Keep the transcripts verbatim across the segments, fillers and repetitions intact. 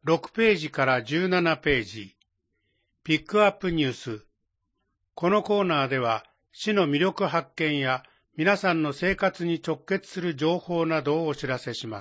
ろくページからじゅうななページ、ピックアップニュース。このコーナーでは、市の魅力発見や皆さんの生活に直結する情報などをお知らせします。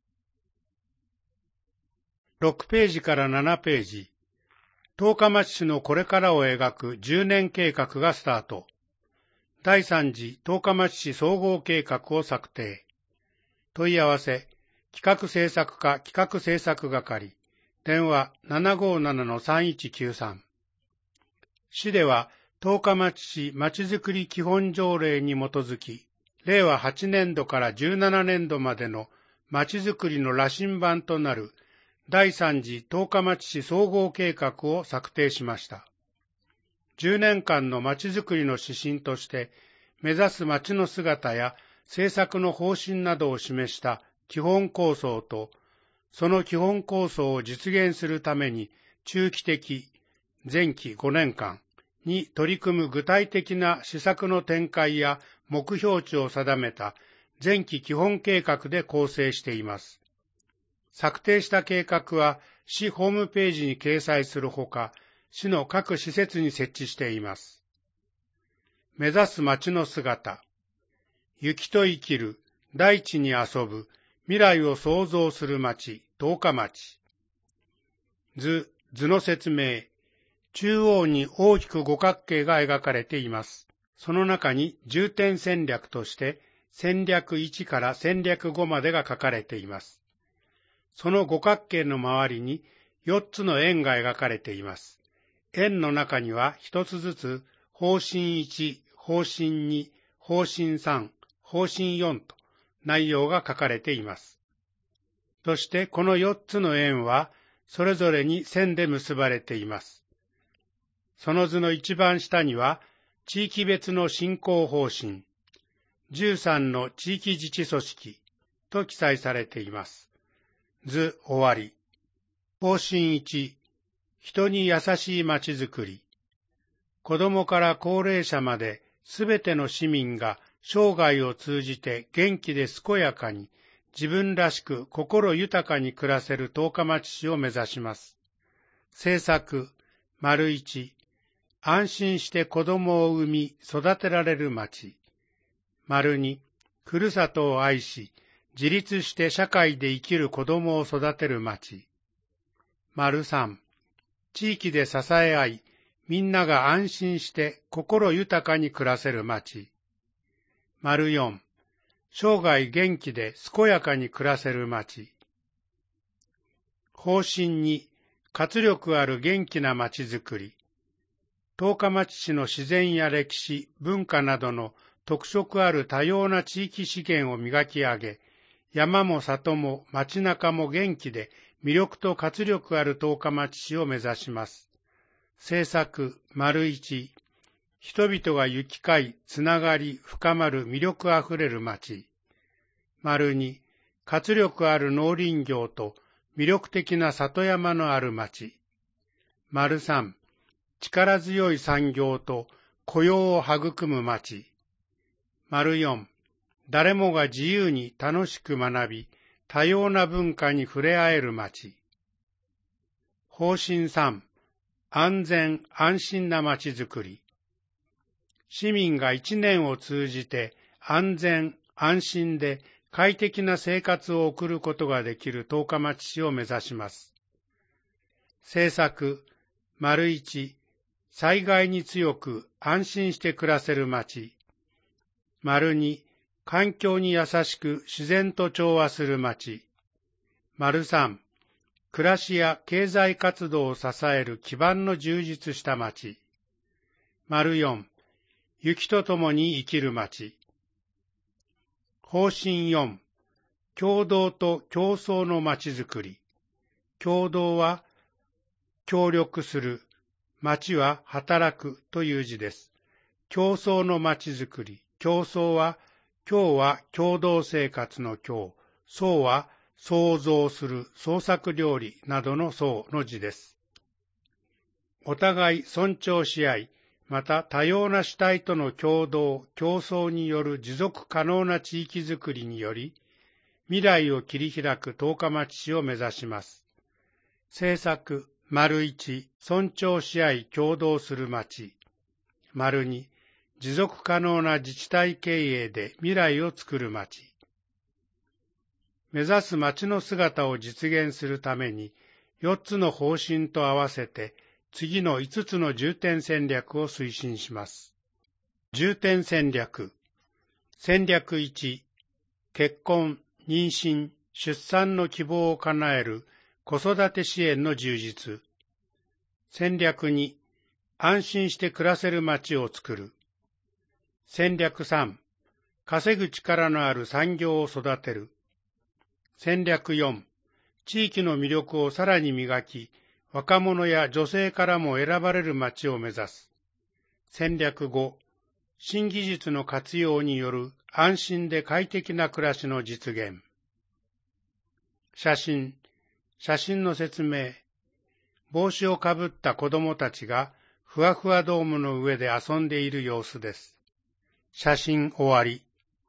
ろくページからななページ、十日町市のこれからを描くじゅうねん計画がスタート。だいさん次十日町市総合計画を策定。問い合わせ、企画制作課企画制作係、電話 ななごーななのさんいちきゅうさん。市では、十日町市まちづくり基本条例に基づき、れいわはちねんどからじゅうななねんどまでのまちづくりの羅針盤となるだいさん次十日町市総合計画を策定しました。じゅうねんかんのまちづくりの指針として、目指す町の姿や政策の方針などを示した基本構想と、その基本構想を実現するために中期的、前期ごねんかんに取り組む具体的な施策の展開や目標値を定めた前期基本計画で構成しています。策定した計画は市ホームページに掲載するほか、市の各施設に設置しています。目指す町の姿。雪と生きる、大地に遊ぶ、未来を創造する町、十日町。図、図の説明。中央に大きく五角形が描かれています。その中に重点戦略として戦略いちから戦略ごまでが書かれています。その五角形の周りによっつの円が描かれています。円の中には一つずつ方針いち、方針に、方針さん、方針よんと内容が書かれています。そしてこのよっつの円はそれぞれに線で結ばれています。その図の一番下には地域別の振興方針、じゅうさんの地域自治組織と記載されています。図終わり。方針いち、人に優しいまちづくり。子どもから高齢者まで、すべての市民が生涯を通じて元気で健やかに、自分らしく心豊かに暮らせる十日町市を目指します。政策、丸一、安心して子どもを産み育てられる町。丸二、ふるさとを愛し、自立して社会で生きる子どもを育てる町。丸三、地域で支え合い、みんなが安心して心豊かに暮らせる町。丸四、生涯元気で健やかに暮らせる町。方針に、活力ある元気な町づくり。十日町市の自然や歴史、文化などの特色ある多様な地域資源を磨き上げ、山も里も町中も元気で魅力と活力ある十日町市を目指します。政策、丸一、人々が行き交い、つながり、深まる魅力あふれる町。丸二、活力ある農林業と魅力的な里山のある町。丸三、力強い産業と雇用を育む町。丸四、誰もが自由に楽しく学び、多様な文化に触れ合える町。方針三、安全安心な町づくり。市民が一年を通じて安全安心で快適な生活を送ることができる十日町市を目指します。政策、丸一、災害に強く安心して暮らせる町。丸二、環境に優しく自然と調和する町。丸三、暮らしや経済活動を支える基盤の充実した町。丸四、雪とともに生きる町。方針四、協働と競争の町づくり。協働は協力する、町は働くという字です。競争の町づくり。競争は、共は共同生活の共、創は創造する創作料理などの創の字です。お互い尊重し合い、また多様な主体との共同、競争による持続可能な地域づくりにより、未来を切り開く十日町市を目指します。 政策、丸一、尊重し合い協働する町。丸二、持続可能な自治体経営で未来を作る町。目指す町の姿を実現するために、よっつの方針と合わせて、次のいつつの重点戦略を推進します。重点戦略。戦略いち、結婚、妊娠、出産の希望を叶える子育て支援の充実。戦略に、安心して暮らせる町を作る。戦略さん、稼ぐ力のある産業を育てる。戦略よん、地域の魅力をさらに磨き、若者や女性からも選ばれる町を目指す。戦略ご、新技術の活用による安心で快適な暮らしの実現。写真、写真の説明。帽子をかぶった子供たちがふわふわドームの上で遊んでいる様子です。写真終わり。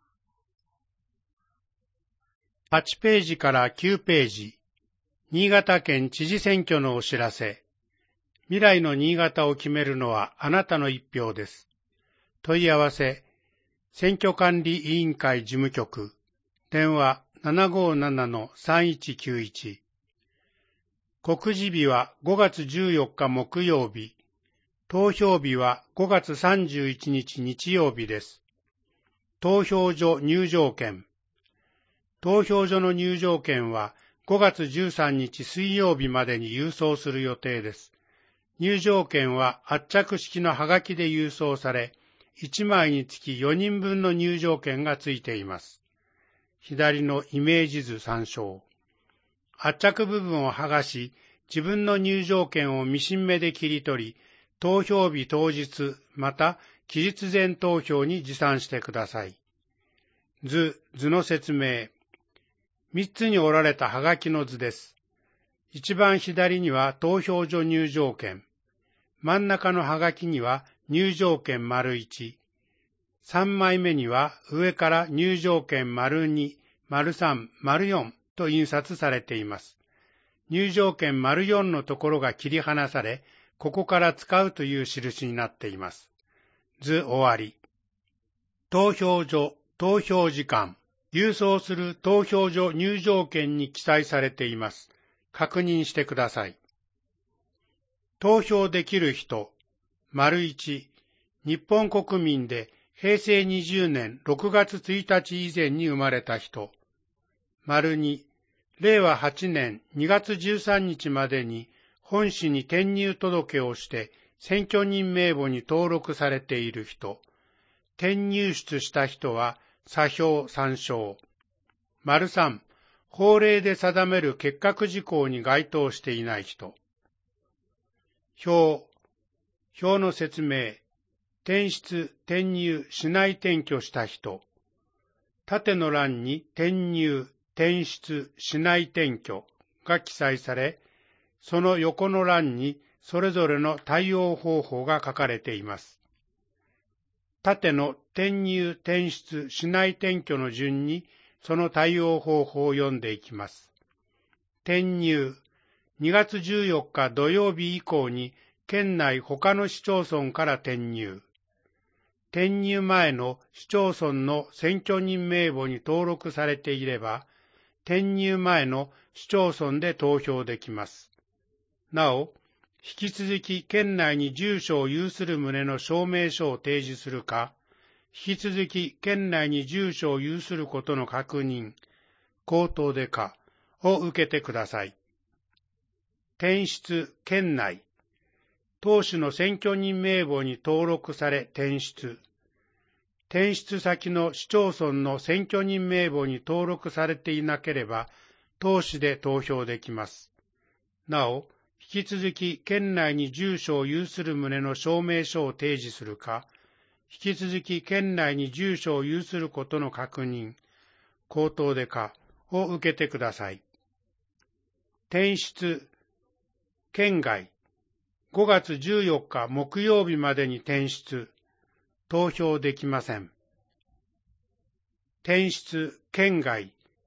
はちページからきゅうページ。新潟県知事選挙のお知らせ。未来の新潟を決めるのはあなたの一票です。問い合わせ、選挙管理委員会事務局、電話 ななごななのさんいちきゅういち。告示日はごがつじゅうよっか木曜日。投票日はごがつさんじゅういちにち日曜日です。投票所入場券。投票所の入場券はごがつじゅうさんにち水曜日までに郵送する予定です。入場券は圧着式のハガキで郵送され、いちまいにつきよにんぶんの入場券がついています。左のイメージ図参照。圧着部分を剥がし、自分の入場券をミシン目で切り取り、投票日当日、また期日前投票に持参してください。図、図の説明。三つに折られたハガキの図です。一番左には投票所入場券。真ん中のハガキには入場券丸いち。三枚目には上から入場券丸に、丸さん、丸よんと印刷されています。入場券丸よんのところが切り離され、ここから使うという印になっています。図終わり。投票所、投票時間。郵送する投票所入場券に記載されています。確認してください。投票できる人。丸いち、日本国民でへいせいにじゅうねんろくがつついたち以前に生まれた人。丸に、れいわはちねんにがつじゅうさんにちまでに本市に転入届をして選挙人名簿に登録されている人。転入出した人は査票参照。丸さん、法令で定める結核事項に該当していない人。表、表の説明。転出、転入、しない転居した人。縦の欄に転入、転出、しない転居が記載され、その横の欄にそれぞれの対応方法が書かれています。縦の転入、転出、しない転居の順にその対応方法を読んでいきます。転入、にがつじゅうよっか土曜日以降に県内他の市町村から転入。転入前の市町村の選挙人名簿に登録されていれば、転入前の市町村で投票できます。なお、引き続き県内に住所を有する旨の証明書を提示するか、引き続き県内に住所を有することの確認、口頭でかを受けてください。転出県内。当主の選挙人名簿に登録され転出。転出先の市町村の選挙人名簿に登録されていなければ、当主で投票できます。なお、引き続き県内に住所を有する旨の証明書を提示するか、引き続き県内に住所を有することの確認、口頭でかを受けてください。転出、県外、ごがつじゅうよっか木曜日までに転出、投票できません。転出、県外、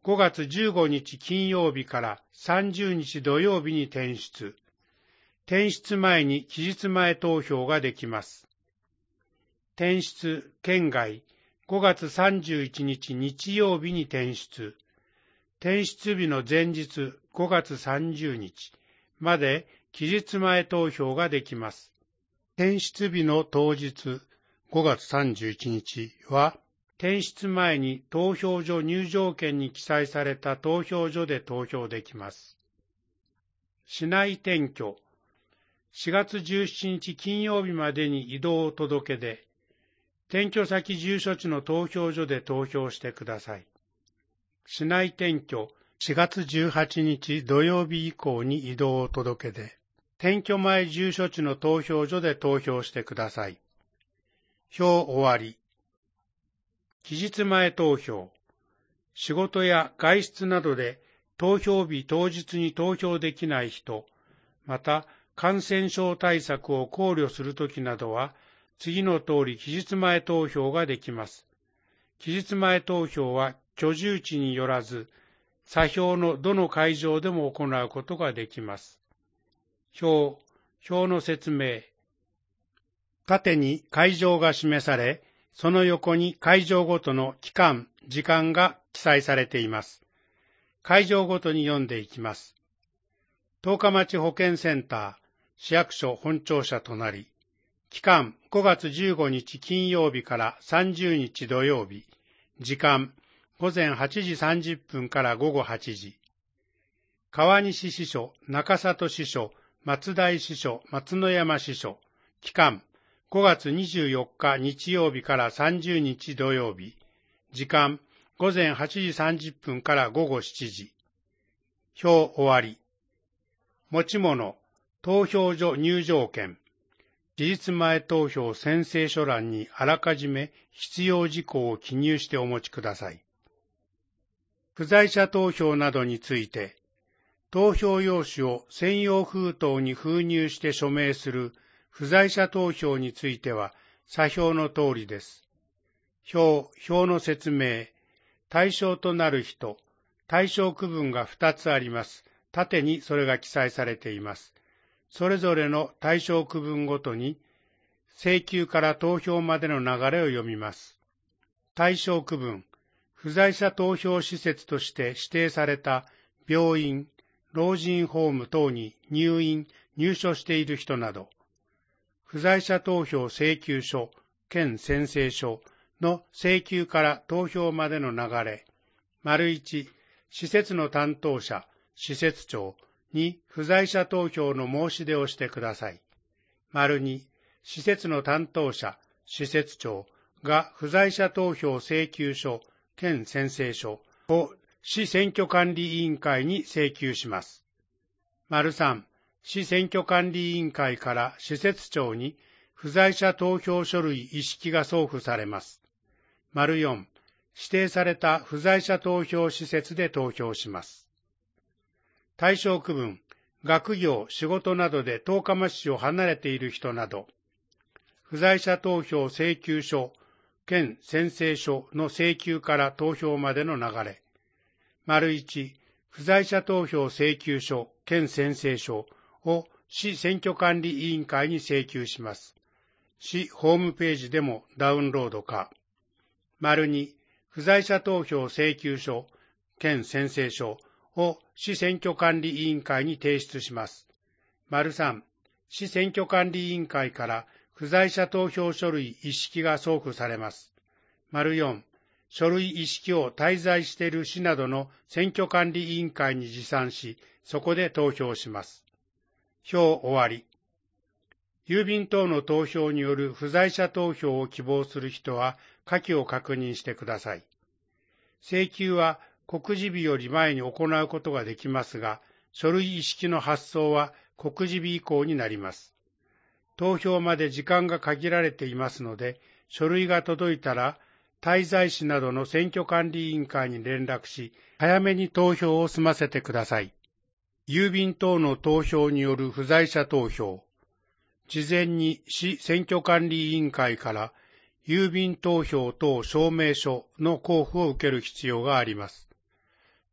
ごがつじゅうごにち金曜日からさんじゅうにち土曜日に転出。転出前に期日前投票ができます。転出県外ごがつさんじゅういちにち日曜日に転出。転出日の前日ごがつさんじゅうにちまで期日前投票ができます。転出日の当日ごがつさんじゅういちにちは、転出前に投票所入場券に記載された投票所で投票できます。市内転居、しがつじゅうしちにち金曜日までに移動届で、転居先住所地の投票所で投票してください。市内転居、しがつじゅうはちにち土曜日以降に移動届で、転居前住所地の投票所で投票してください。票終わり。期日前投票。仕事や外出などで投票日当日に投票できない人、また感染症対策を考慮するときなどは、次の通り期日前投票ができます。期日前投票は居住地によらず、査票のどの会場でも行うことができます。表、表の説明。縦に会場が示され、その横に会場ごとの期間、時間が記載されています。会場ごとに読んでいきます。十日町保健センター、市役所本庁舎隣。期間、ごがつじゅうごにち金曜日からさんじゅうにち土曜日。時間、ごぜんはちじさんじゅっぷんからごごはちじ。川西支所、中里支所、松台支所、松野山支所。期間、ごがつにじゅうよっか日曜日からさんじゅうにち土曜日。時間、ごぜんはちじさんじゅっぷんからごごしちじ。票終わり。持ち物、投票所入場券。期日前投票宣誓書欄にあらかじめ必要事項を記入してお持ちください。不在者投票などについて、投票用紙を専用封筒に封入して署名する不在者投票については、査票の通りです。票、票の説明。対象となる人、対象区分がふたつあります。縦にそれが記載されています。それぞれの対象区分ごとに、請求から投票までの流れを読みます。対象区分、不在者投票施設として指定された病院、老人ホーム等に入院、入所している人など、不在者投票請求書、兼宣誓書の請求から投票までの流れ、丸いち、施設の担当者、施設長に不在者投票の申し出をしてください。丸に、施設の担当者、施設長が不在者投票請求書、兼宣誓書を市選挙管理委員会に請求します。丸さん、市選挙管理委員会から施設長に不在者投票書類一式が送付されます。丸よん、指定された不在者投票施設で投票します。対象区分、学業、仕事などで十日町市を離れている人など、不在者投票請求書、兼宣誓書の請求から投票までの流れ。丸いち、不在者投票請求書、兼宣誓書を市選挙管理委員会に請求します。市ホームページでもダウンロードか。丸に、不在者投票請求書、兼宣誓書を市選挙管理委員会に提出します。丸さん、市選挙管理委員会から不在者投票書類一式が送付されます。丸よん、書類一式を滞在している市などの選挙管理委員会に持参し、そこで投票します。票終わり。郵便等の投票による不在者投票を希望する人は下記を確認してください。請求は告示日より前に行うことができますが、書類一式の発送は告示日以降になります。投票まで時間が限られていますので、書類が届いたら、滞在市などの選挙管理委員会に連絡し、早めに投票を済ませてください。郵便等の投票による不在者投票。事前に市選挙管理委員会から郵便投票等証明書の交付を受ける必要があります。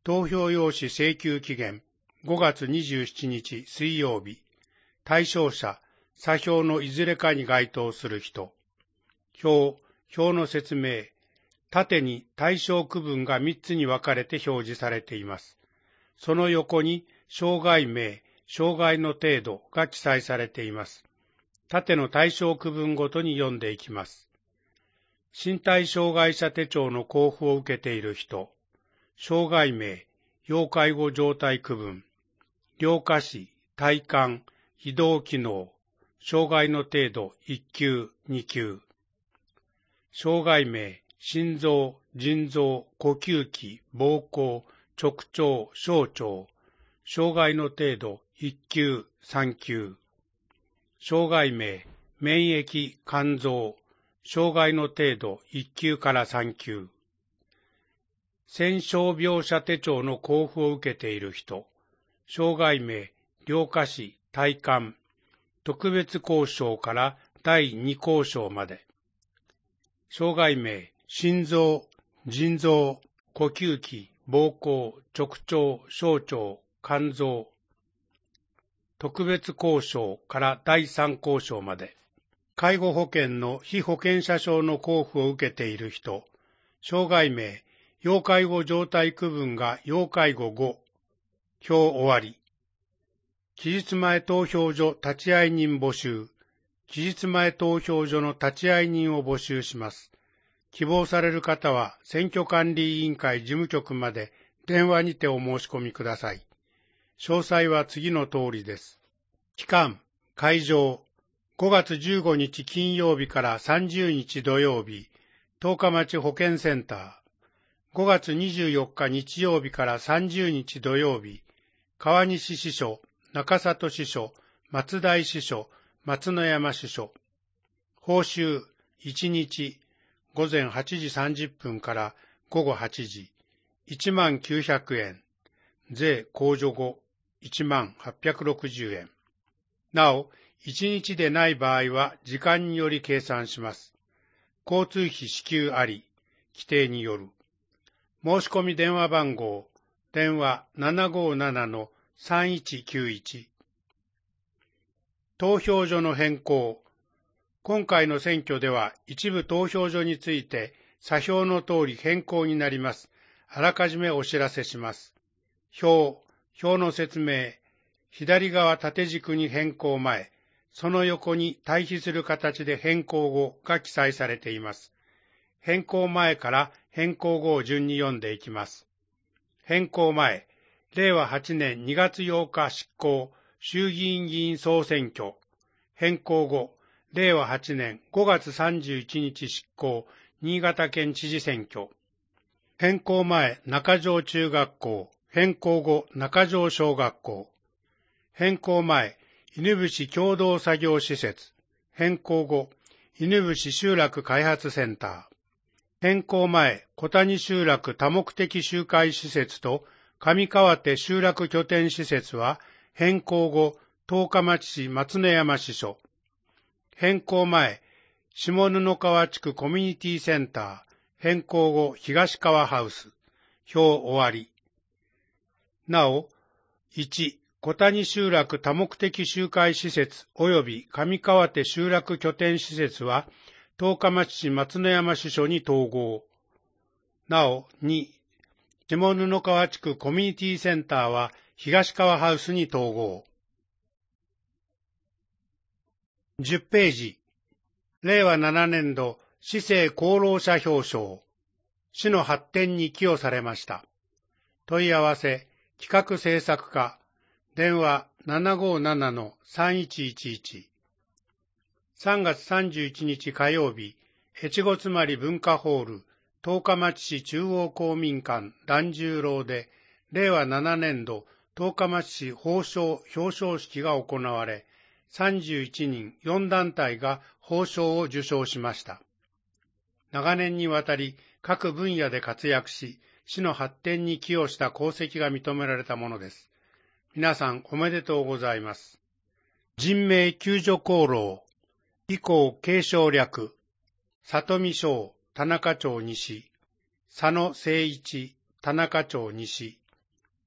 投票用紙請求期限ごがつにじゅうしちにち水曜日。対象者、査票のいずれかに該当する人。表、表の説明。縦に対象区分がみっつに分かれて表示されています。その横に障害名、障害の程度が記載されています。縦の対象区分ごとに読んでいきます。身体障害者手帳の交付を受けている人。障害名、要介護状態区分。両下肢、体幹、移動機能。障害の程度いっきゅう、にきゅう。障害名、心臓、腎臓、呼吸器、膀胱、直腸、小腸。障害の程度いっきゅう、さんきゅう。障害名、免疫、肝臓。障害の程度いっきゅうからさんきゅう。戦傷病者手帳の交付を受けている人。障害名、両下肢、体幹。特別交渉からだいに交渉まで。障害名、心臓、腎臓、呼吸器、膀胱、直腸、小腸、肝臓。特別交渉からだいさん交渉まで。介護保険の被保険者証の交付を受けている人。障害名、要介護状態区分が要介護ご。表終わり。期日前投票所立会人募集。期日前投票所の立会人を募集します。希望される方は選挙管理委員会事務局まで電話にてお申し込みください。詳細は次の通りです。期間、会場、ごがつじゅうごにち金曜日からさんじゅうにち土曜日、十日町保健センター。ごがつにじゅうよっか日曜日からさんじゅうにち土曜日、川西支所、中里支所、松代支所、松之山支所。報酬いちにち、ごぜんはちじさんじゅっぷんからごごはちじ、いちまんきゅうひゃくえん。税控除後、いちまんはっぴゃくろくじゅうえん。なお、いちにちでない場合は時間により計算します。交通費支給あり、規定による。申し込み電話番号、電話 ななごーななのさんいちきゅういち。投票所の変更。今回の選挙では一部投票所について査票の通り変更になります。あらかじめお知らせします。表、表の説明。左側縦軸に変更前、その横に対比する形で変更後が記載されています。変更前から変更後を順に読んでいきます。変更前、れいわはちねんにがつようか執行、衆議院議員総選挙。変更後、れいわはちねんごがつさんじゅういちにち執行、新潟県知事選挙。変更前、中条中学校。変更後、中条小学校。変更前、犬伏共同作業施設。変更後、犬伏集落開発センター。変更前、小谷集落多目的集会施設と上川手集落拠点施設は変更後、十日町市松之山支所。変更前、下布川地区コミュニティセンター。変更後、東川ハウス。表終わり。なお、いち、小谷集落多目的集会施設及び上川手集落拠点施設は、十日町市松之山支所に統合。なお、に、下布川地区コミュニティセンターは東川ハウスに統合。じゅっページ。れいわななねんど市政功労者表彰。市の発展に寄与されました。問い合わせ、企画制作課。電話 ななごーななのさんいちいちいち。さんがつさんじゅういちにち火曜日、越後妻有文化ホール、十日町市中央公民館團十郎で、れいわななねんど十日町市褒章表彰式が行われ、さんじゅういちにんよんだんたいが褒章を受章しました。長年にわたり各分野で活躍し、市の発展に寄与した功績が認められたものです。皆さんおめでとうございます。人命救助功労、以降継承略、里見省田中町西、佐野誠一田中町西、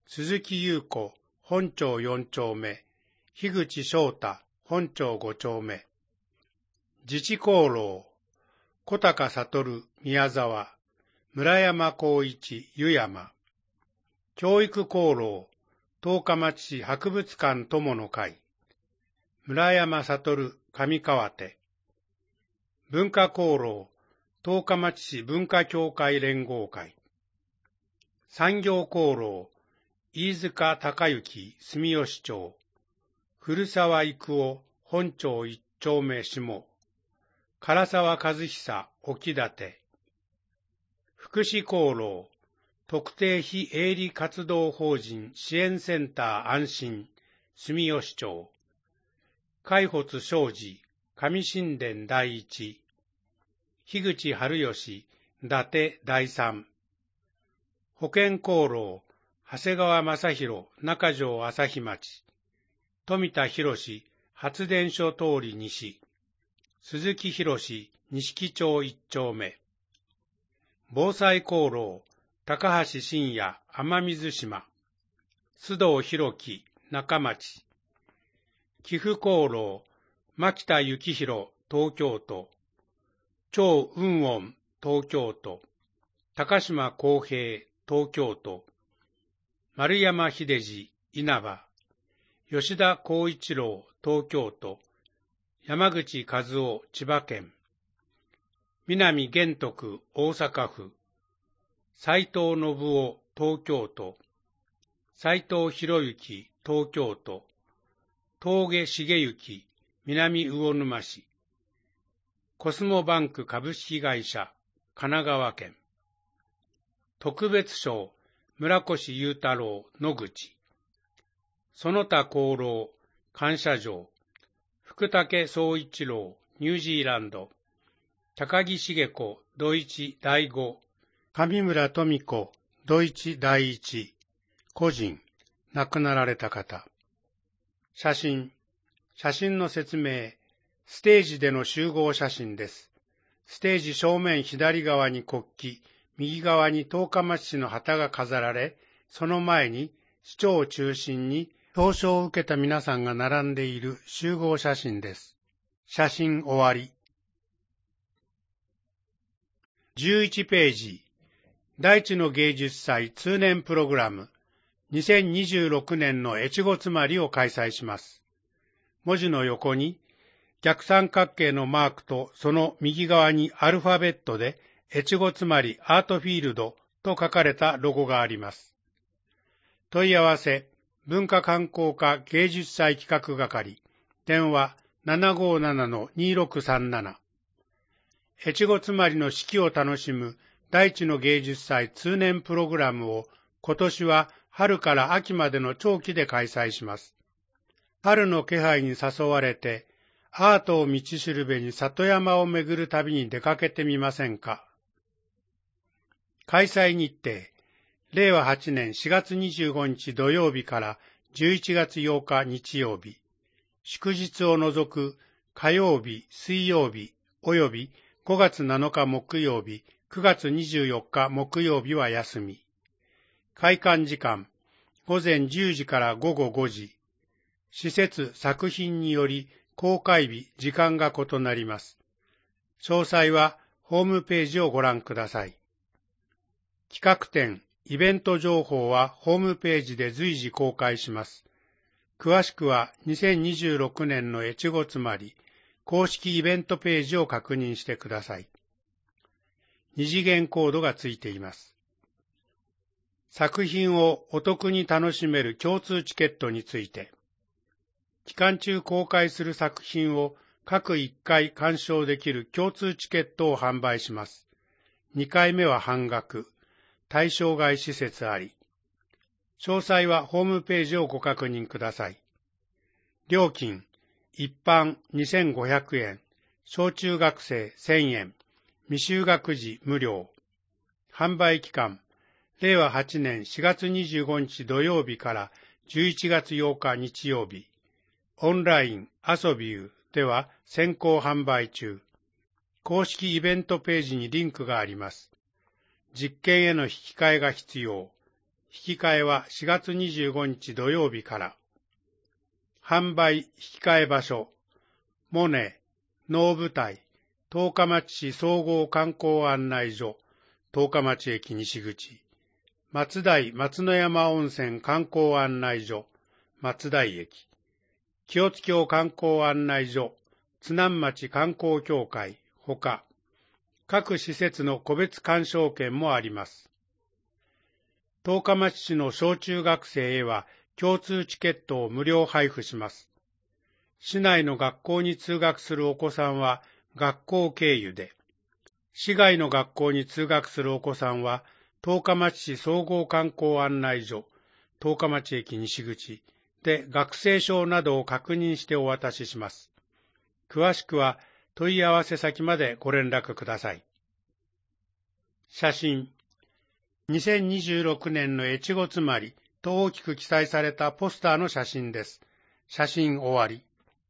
鈴木優子、本町よん丁目、樋口翔太、本町ご丁目。自治功労、小高悟、宮沢、村山光一、湯山。教育功労、十日町市博物館友の会、村山悟、上川手。文化功労、十日町市文化協会連合会。産業功労、飯塚隆之、住吉町、古沢育夫、本町一丁目下、唐沢和久、沖立。福祉功労、特定非営利活動法人支援センター安心、住吉町。海発商事、上新田第一。樋口春吉、伊達第三。保険功労、長谷川正宏、中条朝日町。富田博、発電所通り西。鈴木博、錦町一丁目。防災功労、高橋真也、雨水島。須藤弘樹、中町。寄付功労、牧田幸宏、東京都。張雲音、東京都。高島康平、東京都。丸山秀治、稲葉。吉田光一郎、東京都。山口和夫、千葉県。南玄徳、大阪府。斉藤信夫、東京都。斉藤博之、東京都。峠重幸、南魚沼市。コスモバンク株式会社、神奈川県。特別賞、村越裕太郎、野口。その他功労、感謝状。福武総一郎、ニュージーランド。高木茂子、ドイツ第五。上村富子、ドイツ第一。個人、亡くなられた方。写真。写真の説明。ステージでの集合写真です。ステージ正面左側に国旗、右側に十日町市の旗が飾られ、その前に市長を中心に表彰を受けた皆さんが並んでいる集合写真です。写真終わり。じゅういちページ。大地の芸術祭通年プログラム。にせんにじゅうろくねんの越後つまりを開催します。文字の横に逆三角形のマークとその右側にアルファベットで越後つまりアートフィールドと書かれたロゴがあります。問い合わせ、文化観光課芸術祭企画係、電話 ななごななのにろくさんなな。越後つまりの四季を楽しむ大地の芸術祭通年プログラムを今年は春から秋までの長期で開催します。春の気配に誘われて、アートを道しるべに里山を巡る旅に出かけてみませんか。開催日程、れいわはちねんしがつにじゅうごにち土曜日からじゅういちがつようか日曜日、祝日を除く火曜日、水曜日およびごがつなのか木曜日、くがつにじゅうよっか木曜日は休み。開館時間、ごぜんじゅうじからごごごじ。施設、作品により公開日、時間が異なります。詳細はホームページをご覧ください。企画展、イベント情報はホームページで随時公開します。詳しくはにせんにじゅうろくねんの越後つまり公式イベントページを確認してください。二次元コードがついています。作品をお得に楽しめる共通チケットについて。期間中公開する作品を各いっかい鑑賞できる共通チケットを販売します。にかいめは半額。対象外施設あり。詳細はホームページをご確認ください。料金、一般にせんごひゃくえん、小中学生せんえん、未就学児無料。販売期間、れいわはちねんしがつにじゅうごにち土曜日からじゅういちがつようか日曜日。オンライン、アソビューでは先行販売中。公式イベントページにリンクがあります。実験への引き換えが必要。 引き換えはしがつにじゅうごにち土曜日から。販売引き換え場所、モネ、能舞台、十日町市総合観光案内所、十日町駅西口、松代松之山温泉観光案内所、松代駅、清津峡観光案内所、津南町観光協会、ほか、各施設の個別鑑賞券もあります。十日町市の小中学生へは共通チケットを無料配布します。市内の学校に通学するお子さんは学校経由で、市外の学校に通学するお子さんは十日町市総合観光案内所、十日町駅西口で学生証などを確認してお渡しします。詳しくは問い合わせ先までご連絡ください。写真。にせんにじゅうろくねんの越後つまりと大きく記載されたポスターの写真です。写真終わり。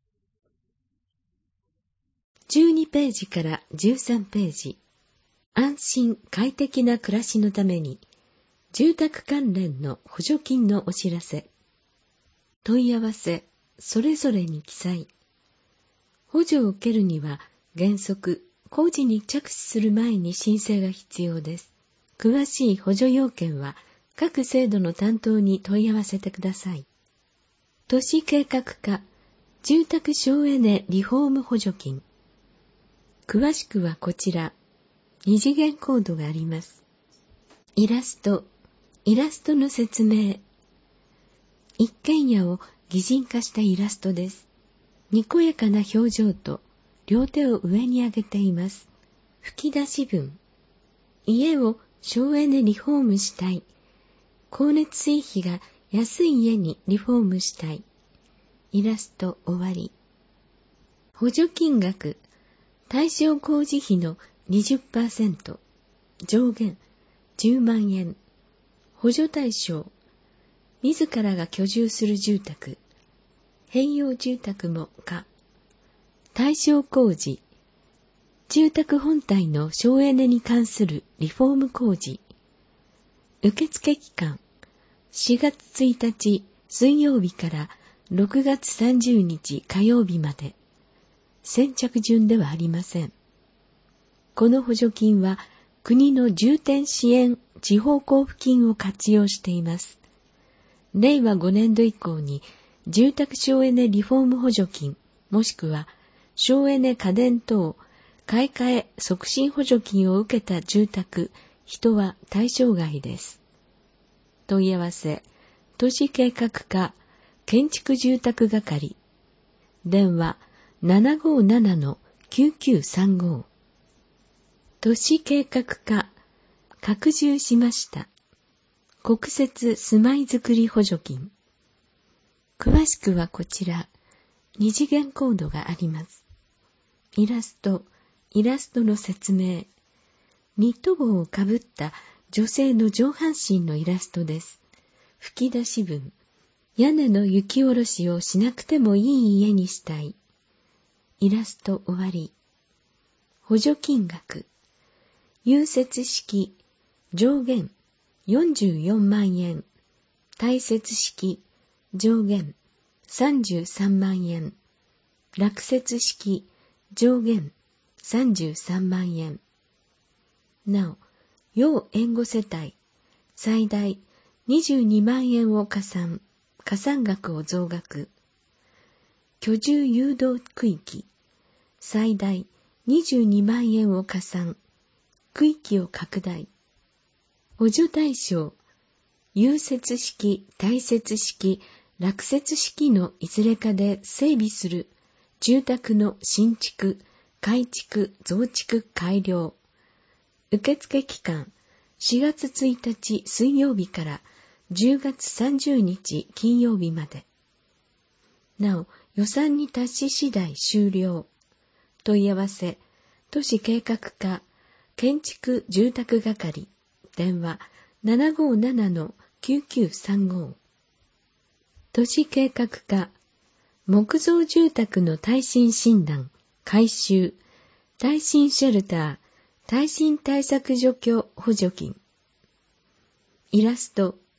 じゅうにページからじゅうさんページ。安心快適な暮らしのために住宅関連の補助金のお知らせ。問い合わせそれぞれに記載。補助を受けるには原則工事に着手する前に申請が必要です。詳しい補助要件は各制度の担当に問い合わせてください。都市計画課住宅省エネリフォーム補助金。詳しくはこちら、二次元コードがあります。イラスト、イラストの説明。一軒家を擬人化したイラストです。にこやかな表情と両手を上に上げています。吹き出し文。家を省エネリフォームしたい。光熱水費が安い家にリフォームしたい。イラスト終わり。補助金額。対象工事費の にじゅっパーセント。上限じゅうまんえん。補助対象。自らが居住する住宅。併用住宅も可。対象工事。住宅本体の省エネに関するリフォーム工事。受付期間。しがつついたち水曜日からろくがつさんじゅうにち火曜日まで。先着順ではありません。この補助金は国の重点支援地方交付金を活用しています。れいわごねんど以降に住宅省エネリフォーム補助金もしくは省エネ家電等買い替え促進補助金を受けた住宅、人は対象外です。問い合わせ、都市計画課建築住宅係。電話ななごーななのきゅうきゅうさんご。都市計画課拡充しました。国設住まいづくり補助金。詳しくはこちら、二次元コードがあります。イラスト、イラストの説明。ニット帽をかぶった女性の上半身のイラストです。吹き出し文。屋根の雪下ろしをしなくてもいい家にしたい。イラスト終わり。補助金額。融雪式、上限よんじゅうよんまんえん。耐雪式、上限さんじゅうさんまんえん。落雪式、上限さんじゅうさんまんえん。なお、要援護世帯、最大にじゅうにまんえんを加算、加算額を増額。居住誘導区域、最大にじゅうにまんえんを加算、区域を拡大。補助対象、融雪式、耐雪式、落雪式のいずれかで整備する住宅の新築、改築、増築、改良。受付期間、しがつついたち水曜日からじゅうがつさんじゅうにち金曜日まで。なお、予算に達し次第終了。問い合わせ、都市計画課、建築住宅係、電話ななごーななのきゅうきゅうさんご。都市計画課、木造住宅の耐震診断、改修、耐震シェルター、耐震対策除去補助金。イラスト、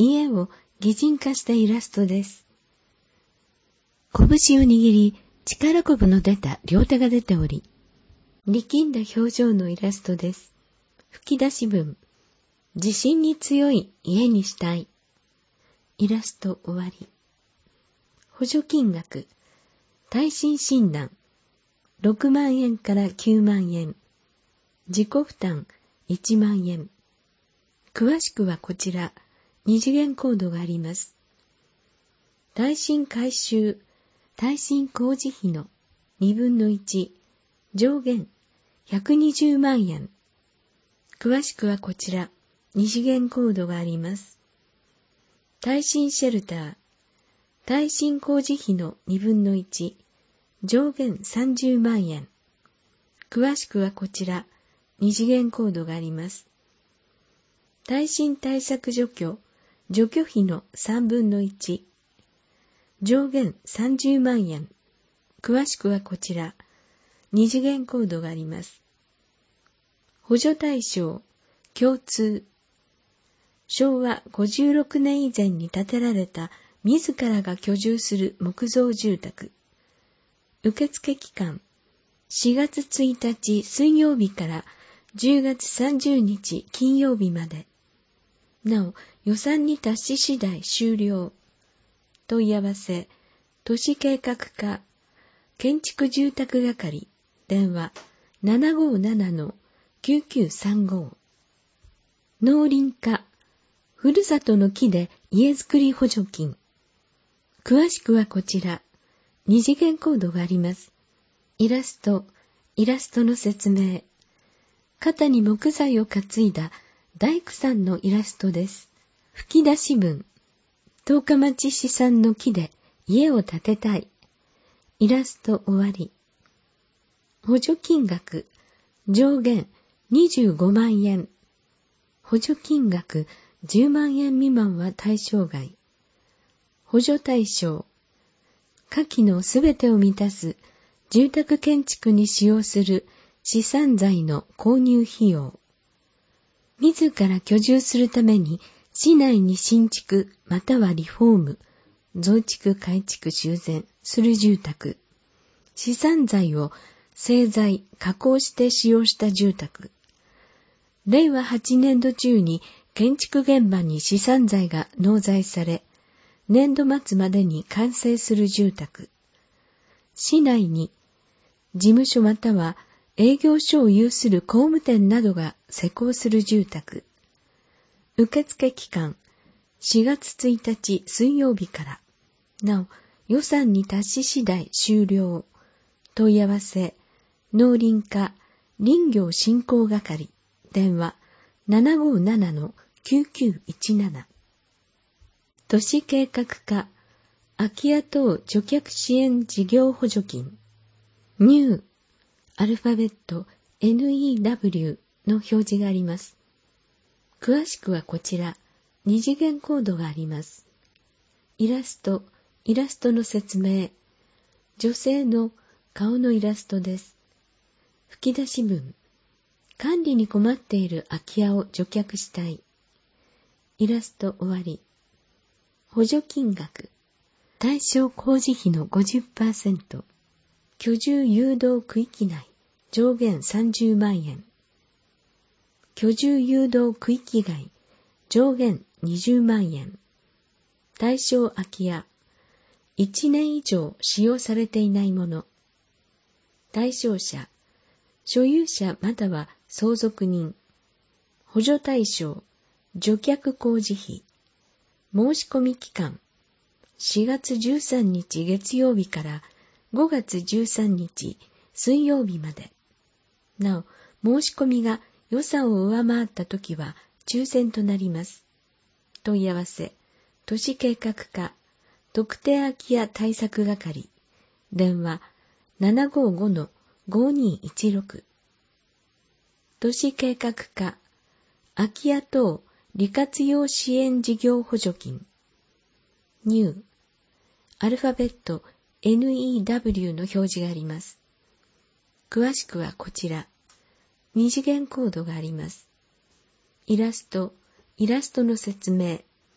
家を擬人化したイラストです。拳を握り、力こぶの出た両手が出ており、力んだ表情のイラストです。吹き出し文、自信に強い家にしたい。イラスト終わり。補助金額、耐震診断、ろくまんえんからきゅうまんえん。自己負担いちまんえん。詳しくはこちら、二次元コードがあります。耐震改修、耐震工事費のにぶんのいち、上限ひゃくにじゅうまんえん。詳しくはこちら、二次元コードがあります。耐震シェルター、耐震工事費のにぶんのいち、上限さんじゅうまんえん。詳しくはこちら、二次元コードがあります。耐震対策除去、除去費のさんぶんのいち、上限さんじゅうまんえん。詳しくはこちら、二次元コードがあります。補助対象、共通。しょうわごじゅうろくねん以前に建てられた自らが居住する木造住宅。受付期間、しがつついたち水曜日からじゅうがつさんじゅうにち金曜日まで。なお、予算に達し次第終了。問い合わせ、都市計画課、建築住宅係、電話 ななごーななのきゅうきゅうさんご。農林課、ふるさとの木で家づくり補助金。詳しくはこちら、二次元コードがあります。イラスト、イラストの説明。肩に木材を担いだ大工さんのイラストです。吹き出し文。十日町市産の木で家を建てたい。イラスト終わり。補助金額、上限にじゅうごまんえん。補助金額じゅうまんえん未満は対象外。補助対象、下記のすべてを満たす住宅建築に使用する資産財の購入費用。自ら居住するために市内に新築またはリフォーム、増築改築修繕する住宅。資産財を製材、加工して使用した住宅。れいわはちねんど中に建築現場に資産財が納財され、年度末までに完成する住宅。市内に事務所または営業所を有する工務店などが施工する住宅。受付期間、しがつついたち水曜日から。なお、予算に達し次第終了。問い合わせ、農林課林業振興係、電話 ななごーななのきゅうきゅういちなな。都市計画課空き家等除却支援事業補助金。ニュー、アルファベット エヌイーダブリュー の表示があります。詳しくはこちら、二次元コードがあります。イラスト、イラストの説明。女性の顔のイラストです。吹き出し文。管理に困っている空き家を除却したい。イラスト終わり。補助金額。対象工事費の ごじゅっパーセント。居住誘導区域内、上限さんじゅうまんえん。居住誘導区域外、上限にじゅうまんえん。対象空き家、いちねん以上使用されていないもの。対象者、所有者または相続人。補助対象、除却工事費。申し込み期間、しがつじゅうさんにち月曜日からごがつじゅうさんにち水曜日まで。なお、申し込みが予算を上回ったときは抽選となります。問い合わせ、都市計画課、特定空き家対策係、電話 ななごーごのごにいちろく。都市計画課、空き家等利活用支援事業補助金。ニュー、アルファベット エヌイーダブリュー の表示があります。詳しくはこちら、二次元コードがあります。イラスト、イラストの説明。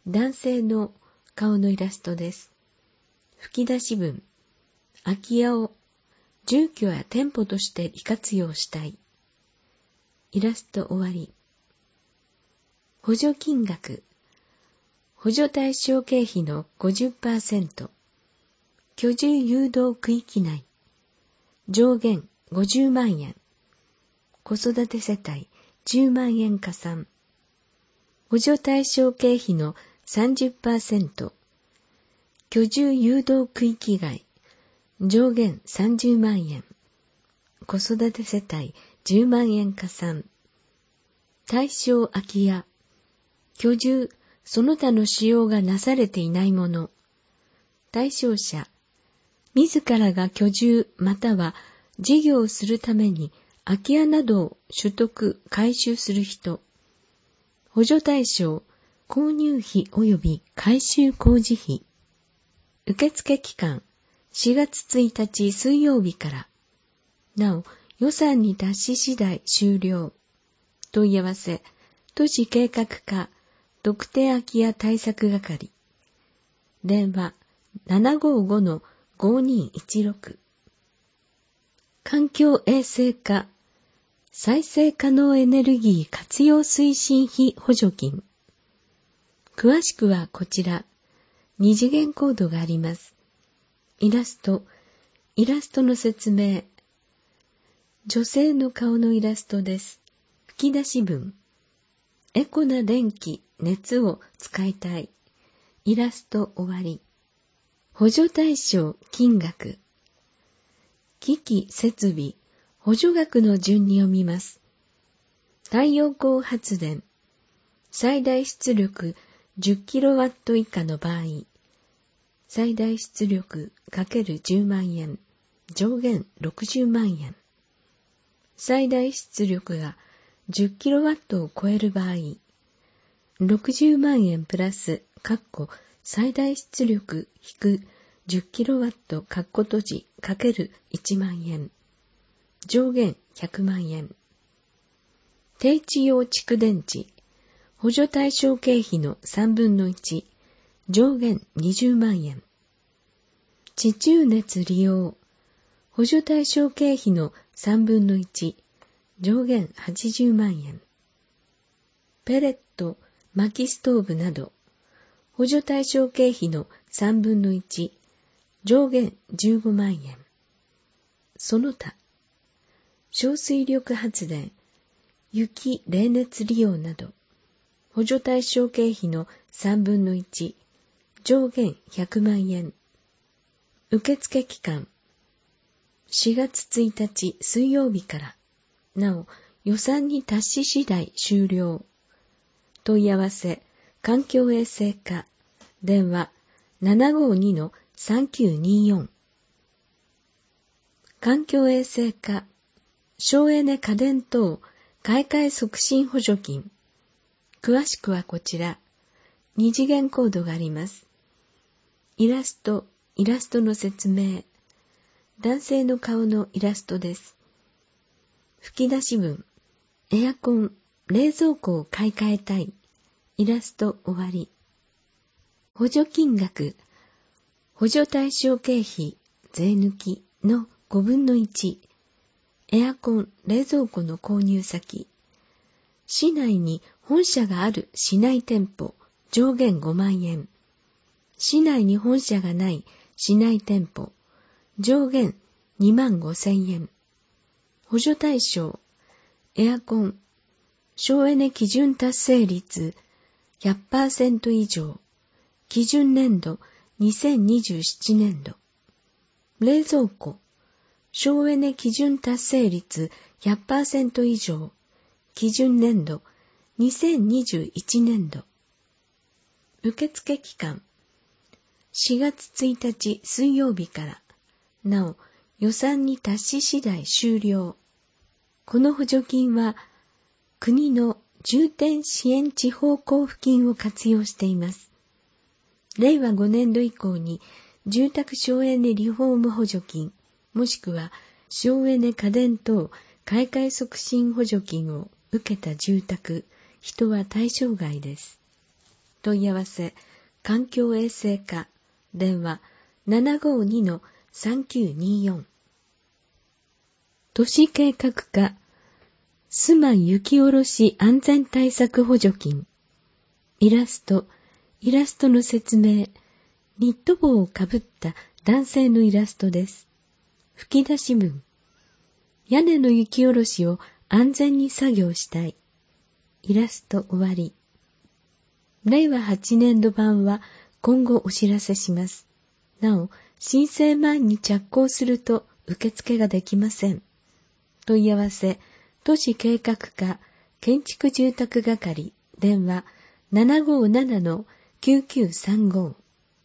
男性の顔のイラストです。吹き出し文。空き家を住居や店舗として利活用したい。イラスト終わり。補助金額。補助対象経費の ごじゅっパーセント。居住誘導区域内。上限ごじゅうまんえん。子育て世帯じゅうまんえん加算。補助対象経費の さんじゅっパーセント。居住誘導区域外。上限さんじゅうまんえん。子育て世帯じゅうまんえん加算。対象空き家。居住、その他の使用がなされていないもの。対象者。自らが居住または事業をするために空き家などを取得、改修する人。補助対象、購入費及び改修工事費。受付期間、しがつついたち水曜日から。なお、予算に達し次第終了。問い合わせ、都市計画課、特定空き家対策係。電話、ななごーごのごにいちろく。環境衛生課、再生可能エネルギー活用推進費補助金。詳しくはこちら、二次元コードがあります。イラスト、イラストの説明。女性の顔のイラストです。吹き出し文。エコな電気、熱を使いたい。イラスト終わり。補助対象金額。機器設備、補助額の順に読みます。太陽光発電。最大出力 じゅっキロワット 以下の場合。最大出力 ×じゅうまんえん。上限ろくじゅうまんえん。最大出力がじゅっキロワット を超える場合。ろくじゅうまんえんプラス、括弧最大出力引くじゅっキロワット、括弧閉じ、かけるいちまんえん。上限ひゃくまんえん。低地用蓄電池。補助対象経費のさんぶんのいち。上限にじゅうまんえん。地中熱利用。補助対象経費のさんぶんのいち。上限はちじゅうまんえん。ペレット、薪ストーブなど。補助対象経費のさんぶんのいち。上限じゅうごまんえん。その他、小水力発電、雪冷熱利用など、補助対象経費のさんぶんのいち、上限ひゃくまんえん。受付期間、しがつついたち水曜日から、なお予算に達し次第終了。問い合わせ、環境衛生課、電話ななごーにのさんきゅうによん。環境衛生課、省エネ家電等買い替え促進補助金。詳しくはこちら、二次元コードがあります。イラスト、イラストの説明。男性の顔のイラストです。吹き出し文。エアコン、冷蔵庫を買い替えたい。イラスト終わり。補助金額。補助対象経費、税抜きのごぶんのいち。エアコン、冷蔵庫の購入先。市内に本社がある市内店舗、上限ごまんえん。市内に本社がない市内店舗、上限にまんごせんえん。補助対象、エアコン、省エネ基準達成率 ひゃくパーセント 以上、基準年度にせんにじゅうななねんど。冷蔵庫、省エネ基準達成率 ひゃくパーセント 以上、基準年度にせんにじゅういちねんど。受付期間、しがつついたち水曜日から、なお予算に達し次第終了。この補助金は、国の重点支援地方交付金を活用しています。れいわごねんど以降に住宅省エネリフォーム補助金、もしくは省エネ家電等買い替え促進補助金を受けた住宅、人は対象外です。 問い合わせ、環境衛生課、電話 ななごにのさんきゅうによん。都市計画課、住まい雪下ろし安全対策補助金。イラスト、イラストの説明、ニット帽をかぶった男性のイラストです。吹き出し文、屋根の雪下ろしを安全に作業したい。イラスト終わり。れいわはちねんど版は今後お知らせします。なお、申請前に着工すると受付ができません。問い合わせ、都市計画課、建築住宅係、電話 ななごななのきゅうきゅうさんご。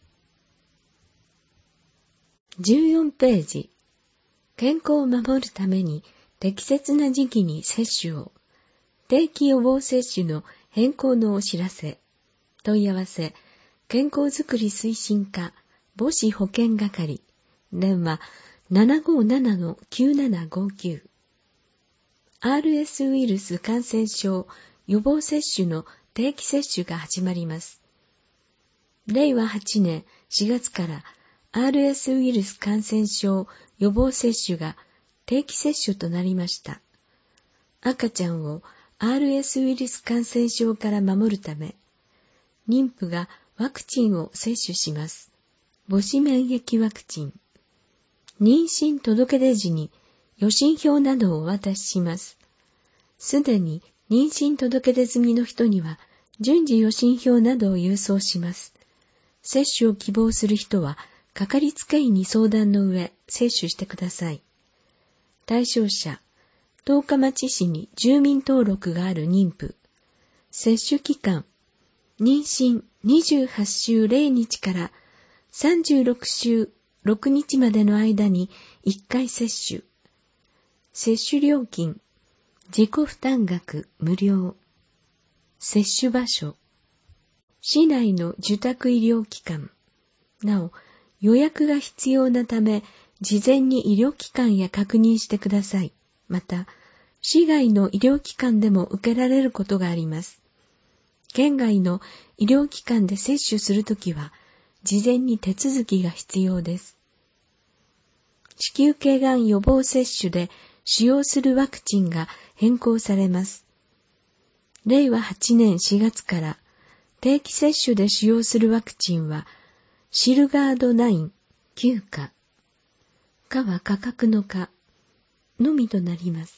じゅうよんページ。健康を守るために適切な時期に接種を。定期予防接種の変更のお知らせ。問い合わせ、健康づくり推進課、母子保健係、電話 ななごななのきゅうななごきゅう。アールエス ウイルス感染症予防接種の定期接種が始まります。れいわはちねんしがつから アールエス ウイルス感染症予防接種が定期接種となりました。赤ちゃんを アールエス ウイルス感染症から守るため、妊婦がワクチンを接種します。母子免疫ワクチン。妊娠届出時に予診票などをお渡しします。すでに妊娠届出済みの人には順次予診票などを郵送します。接種を希望する人はかかりつけ医に相談の上接種してください。対象者、十日町市に住民登録がある妊婦。接種期間、妊娠にじゅうはちしゅうぜろにちからさんじゅうろくしゅうろくにちまでの間にいっかい接種。接種料金、自己負担額無料。接種場所、市内の受託医療機関。なお、予約が必要なため、事前に医療機関へ確認してください。また、市外の医療機関でも受けられることがあります。県外の医療機関で接種するときは、事前に手続きが必要です。子宮頸がん予防接種で使用するワクチンが変更されます。れいわはちねんしがつから定期接種で使用するワクチンは、シルガードナインきゅうか、かは価格のかのみとなります。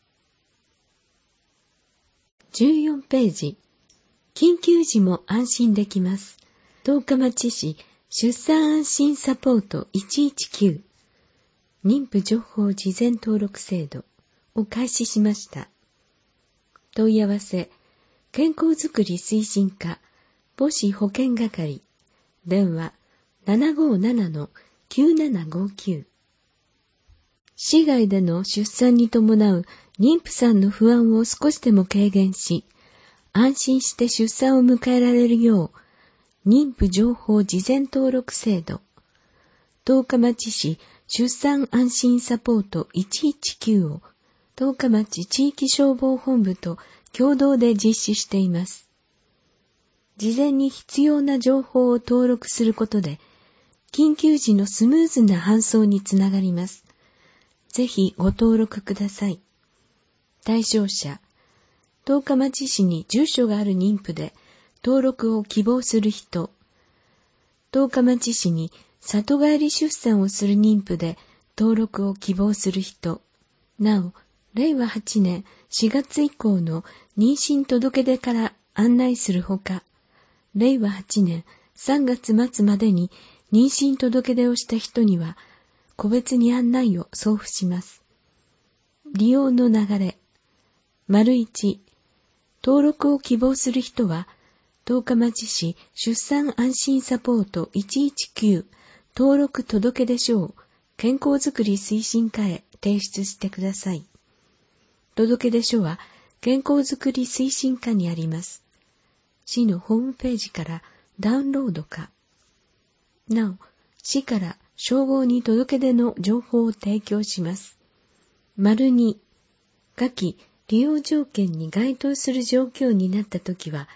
じゅうよんページ。緊急時も安心できます。十日町市出産安心サポートいちいちきゅう妊婦情報事前登録制度を開始しました。問い合わせ、健康づくり推進課母子保健係、電話 ななごななのきゅうななごきゅう。市外での出産に伴う妊婦さんの不安を少しでも軽減し、安心して出産を迎えられるよう、妊婦情報事前登録制度、十日町市出産安心サポートいちいちきゅうを十日町地域消防本部と共同で実施しています。事前に必要な情報を登録することで、緊急時のスムーズな搬送につながります。ぜひご登録ください。対象者、十日町市に住所がある妊婦で登録を希望する人、十日町市に里帰り出産をする妊婦で登録を希望する人、なお、れいわはちねんしがつ以降の妊娠届出から案内するほか、れいわはちねんさんがつまつまでに妊娠届出をした人には、個別に案内を送付します。利用の流れ、丸いち、登録を希望する人は、十日町市出産安心サポートいちいちきゅう登録届出書を健康づくり推進課へ提出してください。届出書は健康づくり推進課にあります。市のホームページからダウンロードか。なお、市から消防に届出の情報を提供します。丸に、下記利用条件に該当する状況になったときは、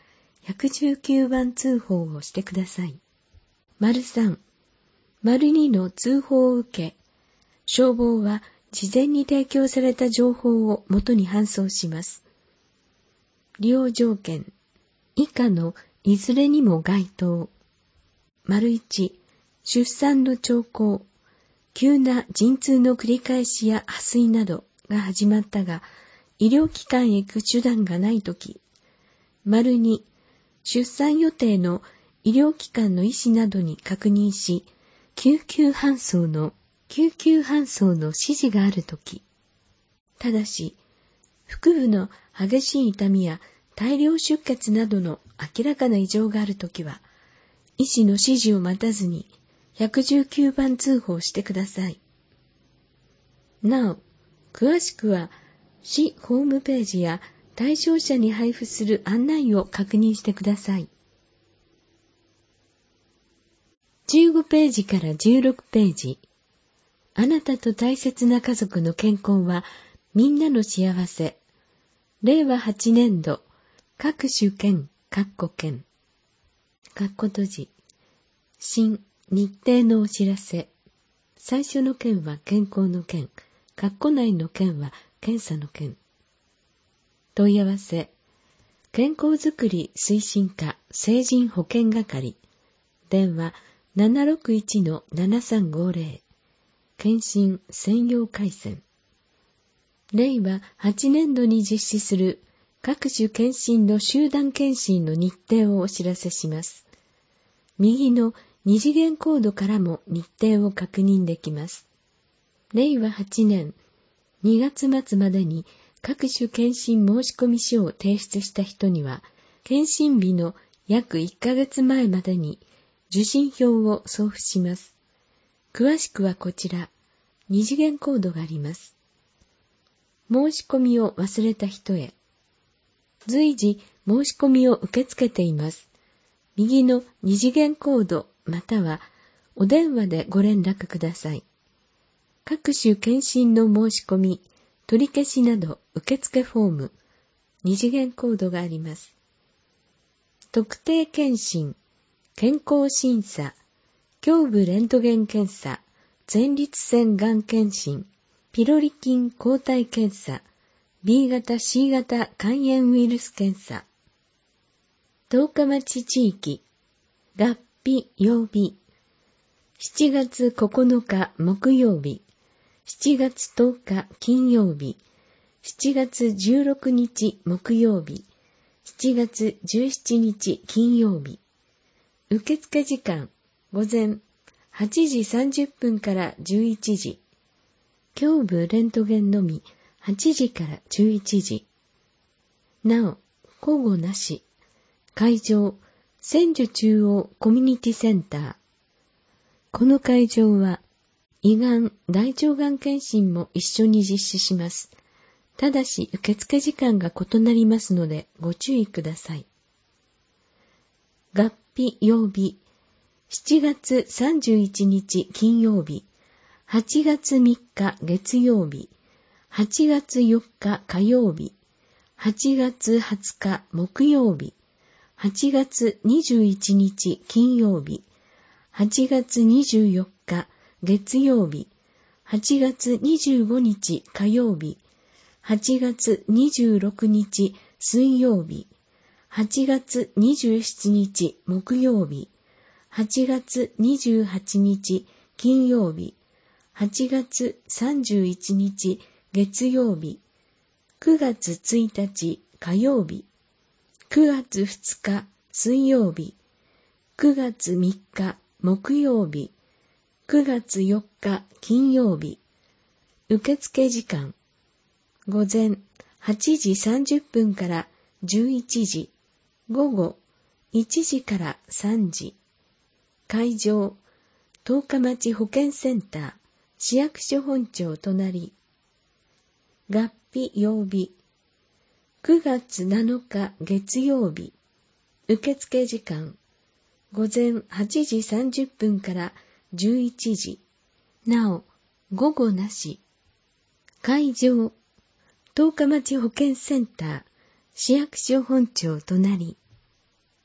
ひゃくじゅうきゅうばん通報をしてください。丸さん、丸にの通報を受け、消防は事前に提供された情報を元に搬送します。利用条件、以下のいずれにも該当。丸いち、出産の兆候、急な陣痛の繰り返しや破水などが始まったが、医療機関へ行く手段がないとき。丸に、出産予定の医療機関の医師などに確認し、救急搬送の、救急搬送の指示があるとき。ただし、腹部の激しい痛みや大量出血などの明らかな異常があるときは、医師の指示を待たずにひゃくじゅうきゅうばん通報してください。なお、詳しくは市ホームページや対象者に配布する案内を確認してください。じゅうごページからじゅうろくページ。あなたと大切な家族の健康はみんなの幸せ。れいわはちねんど、各種県、各個県。括弧閉じ。新、日程のお知らせ。最初の県は健康の県。括弧内の県は検査の県。問い合わせ。健康づくり推進課成人保健係。電話 ななろくいちのななさんごぜろ。検診専用回線。れいわはちねんどに実施する各種検診の集団検診の日程をお知らせします。右の二次元コードからも日程を確認できます。れいわはちねんにがつ末までに各種検診申込書を提出した人には、検診日の約いっかげつまえまでに受診票を送付します。詳しくはこちら、二次元コードがあります。申し込みを忘れた人へ。随時申し込みを受け付けています。右の二次元コードまたはお電話でご連絡ください。各種検診の申し込み、取り消しなど受付フォーム、二次元コードがあります。特定検診、健康審査、胸部レントゲン検査、前立腺がん検診、ピロリ菌抗体検査、ビー 型 シー 型肝炎ウイルス検査。十日町地域、月日曜日、しちがつここのか木曜日、しちがつとおか金曜日、しちがつじゅうろくにち木曜日、しちがつじゅうしちにち金曜日。受付時間、午前はちじさんじゅっぷんからじゅういちじ。胸部レントゲンのみはちじからじゅういちじ。なお、交互なし。会場、千住中央コミュニティセンター。この会場は、胃がん、大腸がん検診も一緒に実施します。ただし、受付時間が異なりますので、ご注意ください。月日曜日、しちがつさんじゅういちにち金曜日、はちがつみっか月曜日、はちがつよっか火曜日、はちがつはつか木曜日、はちがつにじゅういちにち金曜日、はちがつにじゅうよっか月曜日、はちがつにじゅうごにち火曜日、はちがつにじゅうろくにち水曜日、はちがつにじゅうしちにち木曜日、はちがつにじゅうはちにち金曜日、はちがつさんじゅういちにち月曜日、くがつついたち火曜日、くがつふつか水曜日、くがつみっか木曜日、くがつよっか金曜日。受付時間、午前はちじさんじゅっぷんからじゅういちじ、午後いちじからさんじ。会場、十日町保健センター、市役所本庁隣。月日曜日、くがつなのか月曜日。受付時間、午前はちじさんじゅっぷんからじゅういちじ。なお、午後なし。会場、十日町保健センター、市役所本庁隣。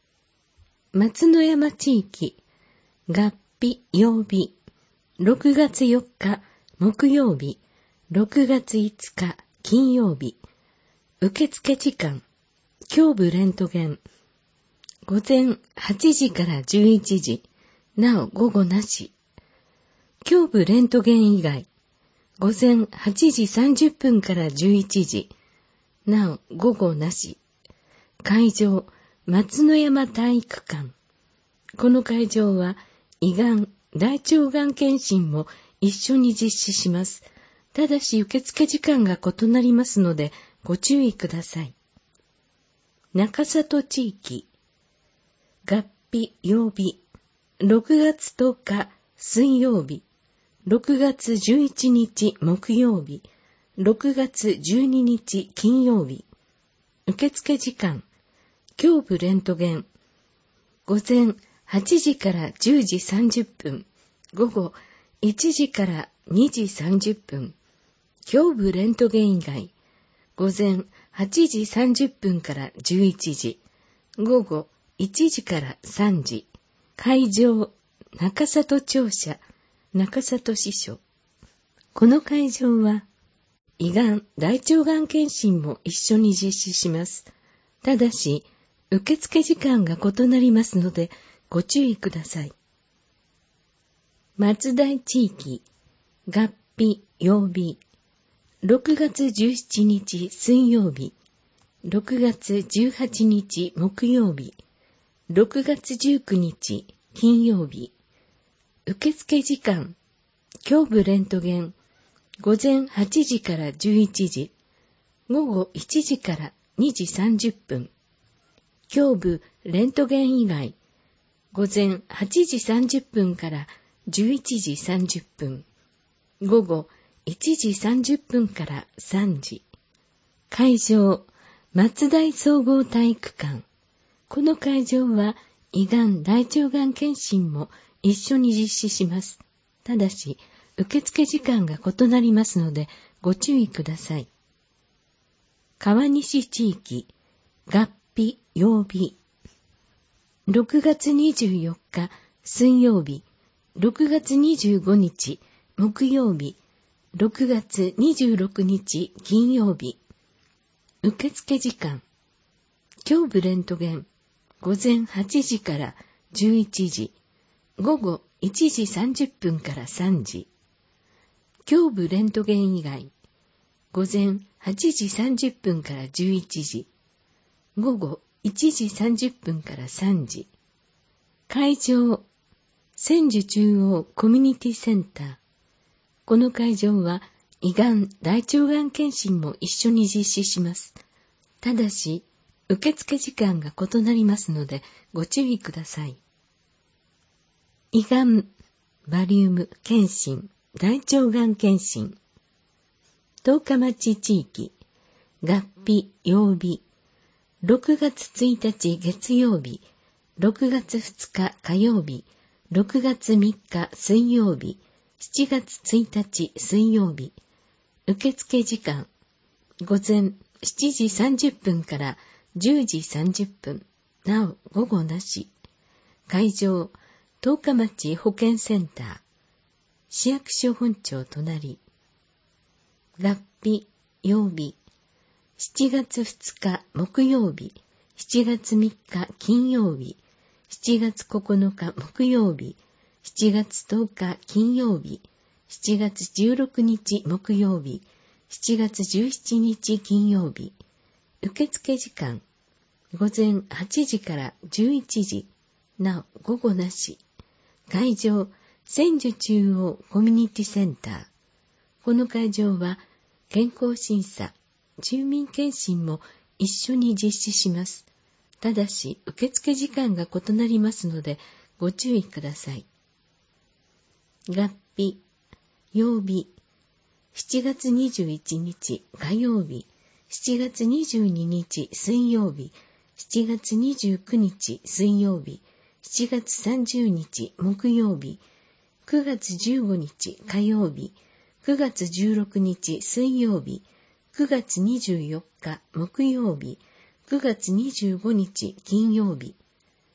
松野山地域、月日曜日、ろくがつよっか木曜日、ろくがついつか金曜日、受付時間、胸部レントゲン、午前はちじからじゅういちじ、なお午後なし。胸部レントゲン以外、午前はちじさんじゅっぷんからじゅういちじ、なお午後なし。会場、松野山体育館。この会場は、胃がん、大腸がん検診も一緒に実施します。ただし受付時間が異なりますのでご注意ください。中里地域、月日曜日、ろくがつとおか水曜日、ろくがつじゅういちにち木曜日、ろくがつじゅうににち金曜日。受付時間、胸部レントゲン、午前はちじからじゅうじさんじゅっぷん、午後いちじからにじさんじゅっぷん。胸部レントゲン以外、午前はちじさんじゅっぷんからじゅういちじ、午後いちじからさんじ。会場、中里庁舎、中里支所。この会場は、胃がん、大腸がん検診も一緒に実施します。ただし、受付時間が異なりますので、ご注意ください。松代地域、月日曜日、ろくがつじゅうしちにち水曜日、ろくがつじゅうはちにち木曜日、ろくがつじゅうくにち金曜日。受付時間、胸部レントゲン、午前はちじからじゅういちじ、午後いちじからにじさんじゅっぷん。胸部レントゲン以外、午前はちじさんじゅっぷんからじゅういちじさんじゅっぷん。午後いちじさんじゅっぷんからさんじ。会場、松代総合体育館。この会場は、胃がん、大腸がん検診も一緒に実施します。ただし、受付時間が異なりますので、ご注意ください。川西地域、月日曜日。ろくがつにじゅうよっか水曜日、ろくがつにじゅうごにち木曜日、ろくがつにじゅうろくにち金曜日。受付時間、胸部レントゲン、午前はちじからじゅういちじ、午後いちじさんじゅっぷんからさんじ。胸部レントゲン以外、午前はちじさんじゅっぷんからじゅういちじ、午後いちじさんじゅっぷんからさんじ。会場、千住中央コミュニティセンター。この会場は、胃がん、大腸がん検診も一緒に実施します。ただし、受付時間が異なりますので、ご注意ください。胃がん、バリウム検診、大腸がん検診。十日町地域、月日曜日。ろくがつついたち月曜日、ろくがつふつか火曜日、ろくがつみっか水曜日、しちがつついたち水曜日。受付時間、午前しちじさんじゅっぷんからじゅうじさんじゅっぷん、なお午後なし。会場、十日町保健センター、市役所本庁隣。月日曜日、しちがつふつか木曜日、しちがつみっか金曜日、しちがつここのか木曜日、しちがつとおか金曜日、しちがつじゅうろくにち木曜日、しちがつじゅうしちにち金曜日。受付時間、午前はちじからじゅういちじ、なお午後なし。会場、千住中央コミュニティセンター。この会場は、健康審査、住民検診も一緒に実施します。ただし、受付時間が異なりますので、ご注意ください。月日、曜日、しちがつにじゅういちにち火曜日、しちがつにじゅうににち水曜日、しちがつにじゅうくにち水曜日、しちがつさんじゅうにち木曜日、くがつじゅうごにち火曜日、くがつじゅうろくにち水曜日、くがつにじゅうよっか木曜日、くがつにじゅうごにち金曜日。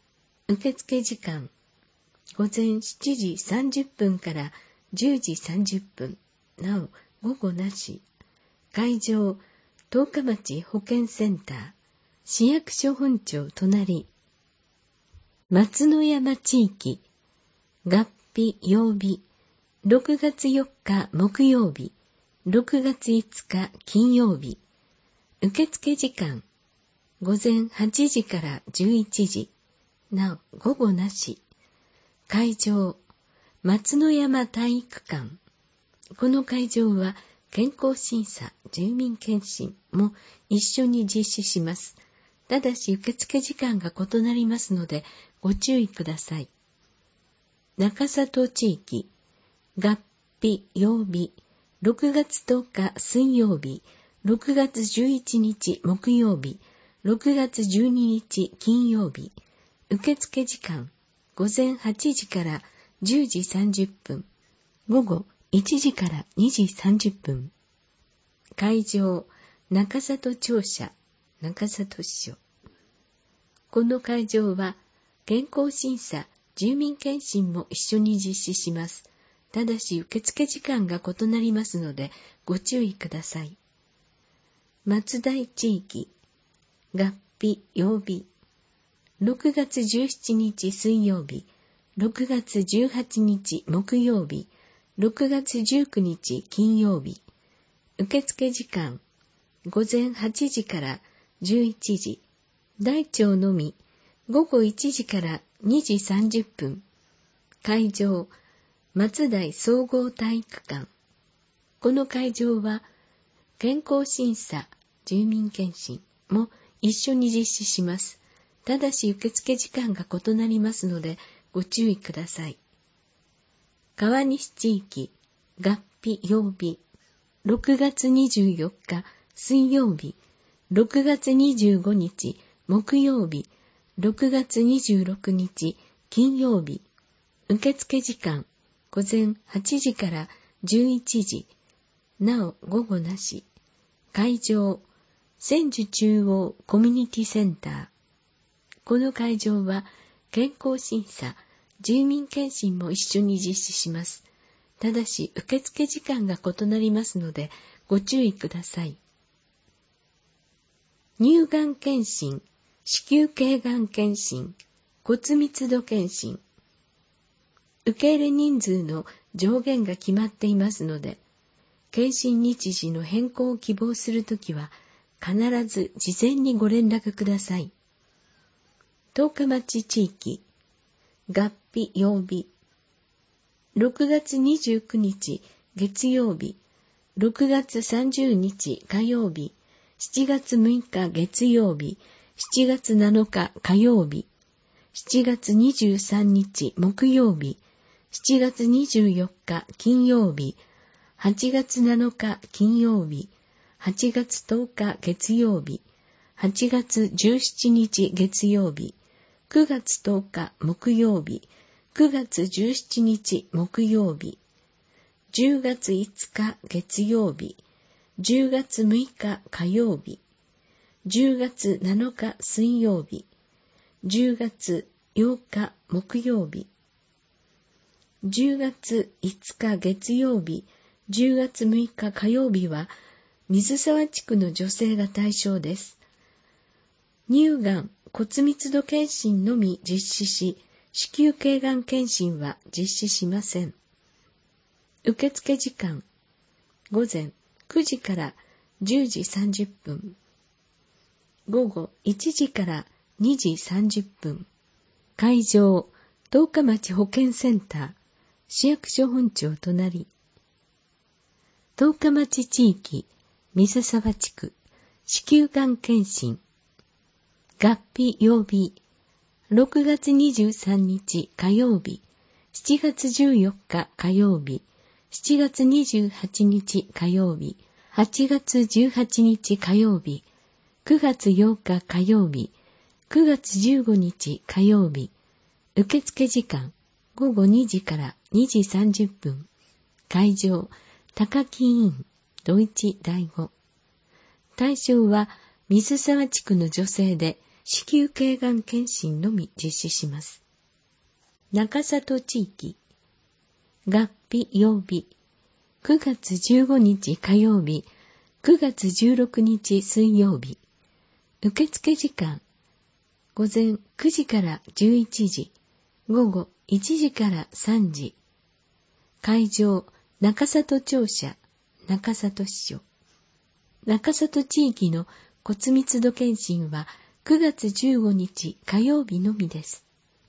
受付時間、午前しちじさんじゅっぷんからじゅうじさんじゅっぷん、なお午後なし。会場、十日町保健センター、市役所本庁隣。松之山地域、月日曜日、ろくがつよっか木曜日、ろくがついつか金曜日。受付時間、午前はちじからじゅういちじ、なお午後なし。会場、松之山体育館。この会場は健康審査、住民検診も一緒に実施します。ただし受付時間が異なりますのでご注意ください。中里地域、月日曜日、ろくがつとおか水曜日、ろくがつじゅういちにち木曜日、ろくがつじゅうににち金曜日。受付時間、午前はちじからじゅうじさんじゅっぷん、午後いちじからにじさんじゅっぷん。会場、中里庁舎、中里支所。この会場は健康審査、住民検診も一緒に実施します。ただし受付時間が異なりますのでご注意ください。松代地域、月日曜日、ろくがつじゅうしちにち水曜日、ろくがつじゅうはちにち木曜日、ろくがつじゅうくにち金曜日。受付時間、午前はちじからじゅういちじ、大腸のみ、午後いちじからにじさんじゅっぷん。会場、松代総合体育館。この会場は、健康審査、住民検診も一緒に実施します。ただし受付時間が異なりますのでご注意ください。川西地域、月日曜日、ろくがつにじゅうよっか水曜日、ろくがつにじゅうごにち木曜日、ろくがつにじゅうろくにち金曜日。受付時間、午前はちじからじゅういちじ、なお午後なし。会場、千住中央コミュニティセンター。この会場は健康審査、住民検診も一緒に実施します。ただし受付時間が異なりますのでご注意ください。乳がん検診、子宮頸がん検診、骨密度検診。受け入れ人数の上限が決まっていますので、検診日時の変更を希望するときは必ず事前にご連絡ください。十日町地域、月日曜日、ろくがつにじゅうくにち月曜日、ろくがつさんじゅうにち火曜日、しちがつむいか月曜日、しちがつなのか火曜日、しちがつにじゅうさんにち木曜日、しちがつにじゅうよっか金曜日、はちがつなのか金曜日、はちがつとおか月曜日、はちがつじゅうしちにち月曜日、くがつとおか木曜日、くがつじゅうしちにち木曜日、じゅうがついつか月曜日、じゅうがつむいか火曜日、じゅうがつなのか水曜日、じゅうがつようか木曜日、じゅうがついつか月曜日、じゅうがつむいか火曜日は水沢地区の女性が対象です。乳がん、骨密度検診のみ実施し、子宮頸がん検診は実施しません。受付時間、午前くじからじゅうじさんじゅっぷん、午後いちじからにじさんじゅっぷん。会場、十日町保健センター、市役所本庁隣。十日町地域、水沢地区、子宮がん検診。月日曜日、ろくがつにじゅうさんにち火曜日、しちがつじゅうよっか火曜日、しちがつにじゅうはちにち火曜日、はちがつじゅうはちにち火曜日、くがつようか火曜日、くがつじゅうごにち火曜日。受付時間、ごごにじからにじさんじゅっぷん。会場、高木医院、土一第五。対象は水沢地区の女性で、 子宮頸がん検診のみ実施します。中里地域、月日曜日、くがつじゅうごにち火曜日、くがつじゅうろくにち水曜日。受付時間、午前くじからじゅういちじ、午後いちじからさんじ。会場、中里庁舎、中里支所。中里地域の骨密度検診はくがつじゅうごにち火曜日のみです。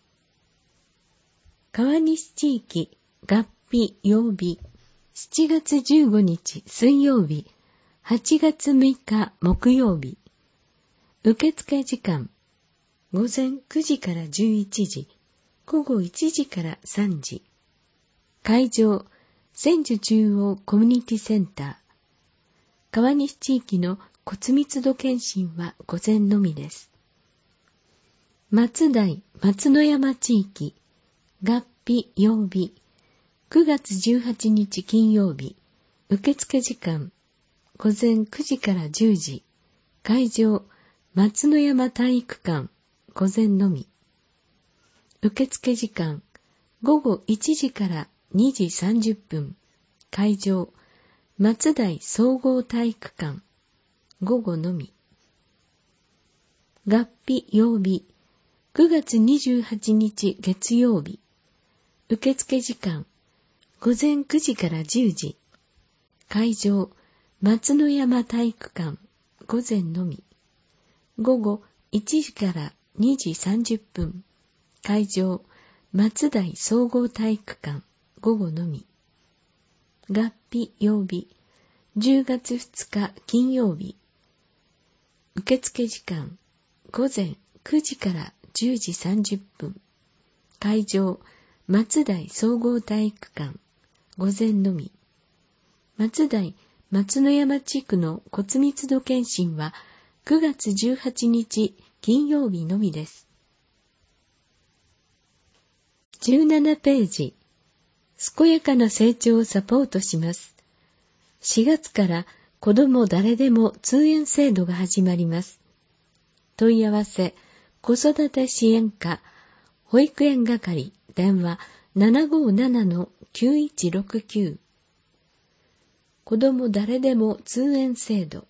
川西地域、月日曜日、しちがつじゅうごにち水曜日、はちがつむいか木曜日。受付時間、午前くじからじゅういちじ、午後いちじからさんじ。会場、千住中央コミュニティセンター。川西地域の骨密度検診は午前のみです。松代松之山地域、月日曜日、くがつじゅうはちにち金曜日。受付時間、午前くじからじゅうじ。会場、松之山体育館、午前のみ。受付時間、午後いちじからにじさんじゅっぷん。会場、松代総合体育館、午後のみ。月日曜日、くがつにじゅうはちにち月曜日。受付時間、午前くじからじゅうじ。会場、松之山体育館、午前のみ。午後いちじからにじさんじゅっぷん。会場、松代総合体育館、午後のみ。月日曜日、じゅうがつふつか金曜日。受付時間、午前くじからじゅうじさんじゅっぷん。会場、松代総合体育館、午前のみ。松代松之山地区の骨密度検診はくがつじゅうはちにち金曜日のみです。じゅうななページ、健やかな成長をサポートします。しがつから子ども誰でも通園制度が始まります。問い合わせ、子育て支援課、保育園係、電話 ななごーななのきゅういちろくきゅう。子ども誰でも通園制度。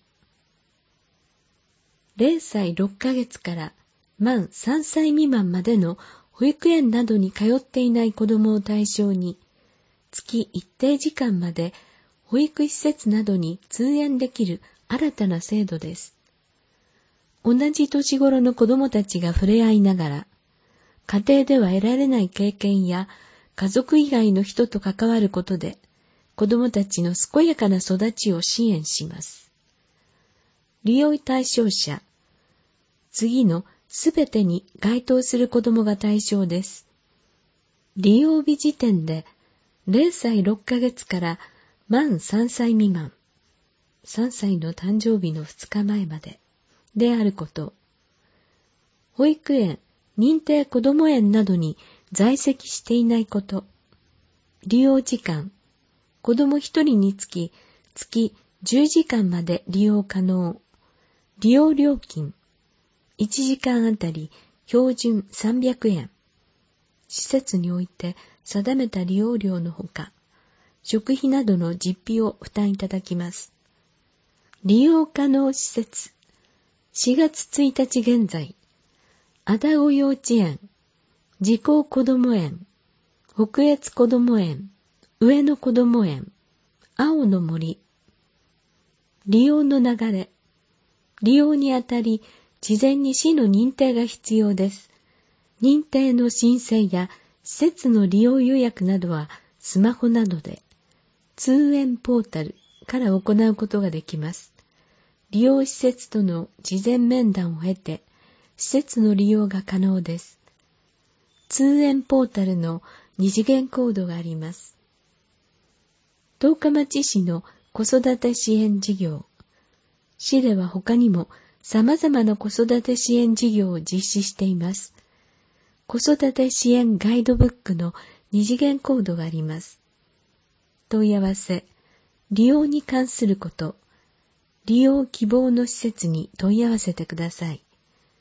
れいさいろっかげつから満さんさい未満までの保育園などに通っていない子どもを対象に、月一定時間まで保育施設などに通園できる新たな制度です。同じ年頃の子どもたちが触れ合いながら、家庭では得られない経験や家族以外の人と関わることで、子どもたちの健やかな育ちを支援します。利用対象者、次のすべてに該当する子どもが対象です。利用日時点でれいさいろっかげつから満さんさい未満、さんさいの誕生日のふつかまえまでであること、保育園、認定こども園などに在籍していないこと、利用時間、子どもひとりにつき月じゅうじかんまで利用可能、利用料金、いちじかんあたり標準さんびゃくえん、施設において定めた利用料のほか、食費などの実費を負担いただきます。利用可能施設、しがつついたち現在、愛宕幼稚園、自校こども園、北越こども園、上野こども園、青の森。利用の流れ。利用にあたり、事前に市の認定が必要です。認定の申請や施設の利用予約などはスマホなどで、通園ポータルから行うことができます。利用施設との事前面談を経て、施設の利用が可能です。通園ポータルの二次元コードがあります。十日町市の子育て支援事業。市では他にも様々な子育て支援事業を実施しています。子育て支援ガイドブックの二次元コードがあります。問い合わせ、利用に関すること、利用希望の施設に問い合わせてください。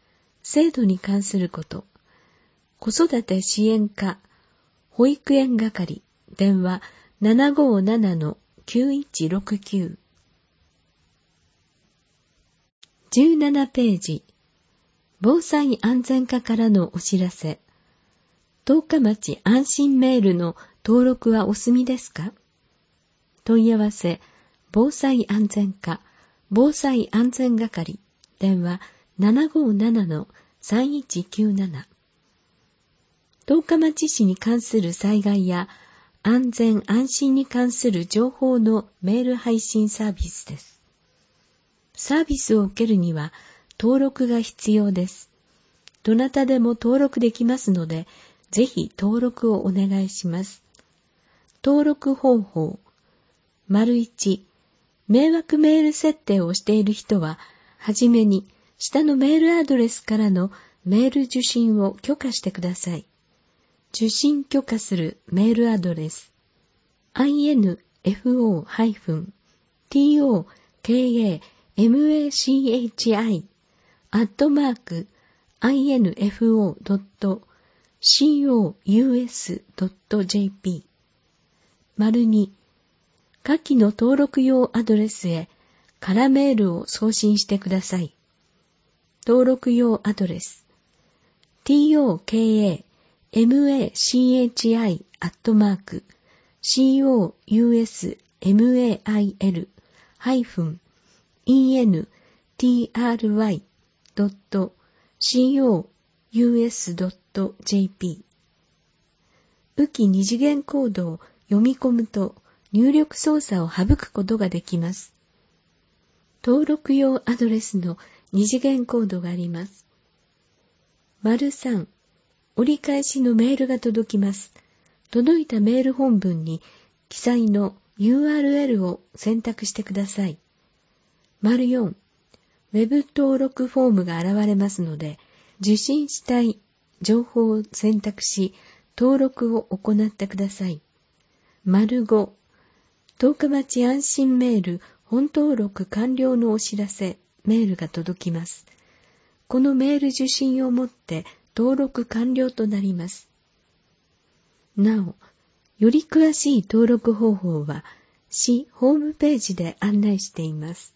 制度に関すること、子育て支援課、保育園係、電話 ななごーななのきゅういちろくきゅう。じゅうななページ、防災安全課からのお知らせ。十日町安心メールの登録はお済みですか？問い合わせ、防災安全課、防災安全係、電話 ななごーななのさんいちきゅうなな。十日町市に関する災害や安全安心に関する情報のメール配信サービスです。サービスを受けるには登録が必要です。どなたでも登録できますので、ぜひ登録をお願いします。登録方法。丸いち、迷惑メール設定をしている人は、はじめに下のメールアドレスからのメール受信を許可してください。受信許可するメールアドレス アイエヌエフオー トーカマチ アットマーク アイエヌエフオー ドット シーオーユーエス ドット ジェーピー 丸に下記の登録用アドレスへ空メールを送信してください。登録用アドレス トーカマチ アットマーク シーオーユーエスメール ハイフン イーエヌティーアールワイ ドット シーオーユーエス ドット ジェーピー 雨季二次元コードを読み込むと入力操作を省くことができます。登録用アドレスの二次元コードがあります。丸さん、折り返しのメールが届きます。届いたメール本文に記載の ユーアールエル を選択してください。丸よん、ウェブ登録フォームが現れますので、受信したい情報を選択し、登録を行ってください。丸ご、十日町安心メール本登録完了のお知らせメールが届きます。このメール受信をもって登録完了となります。なお、より詳しい登録方法は市ホームページで案内しています。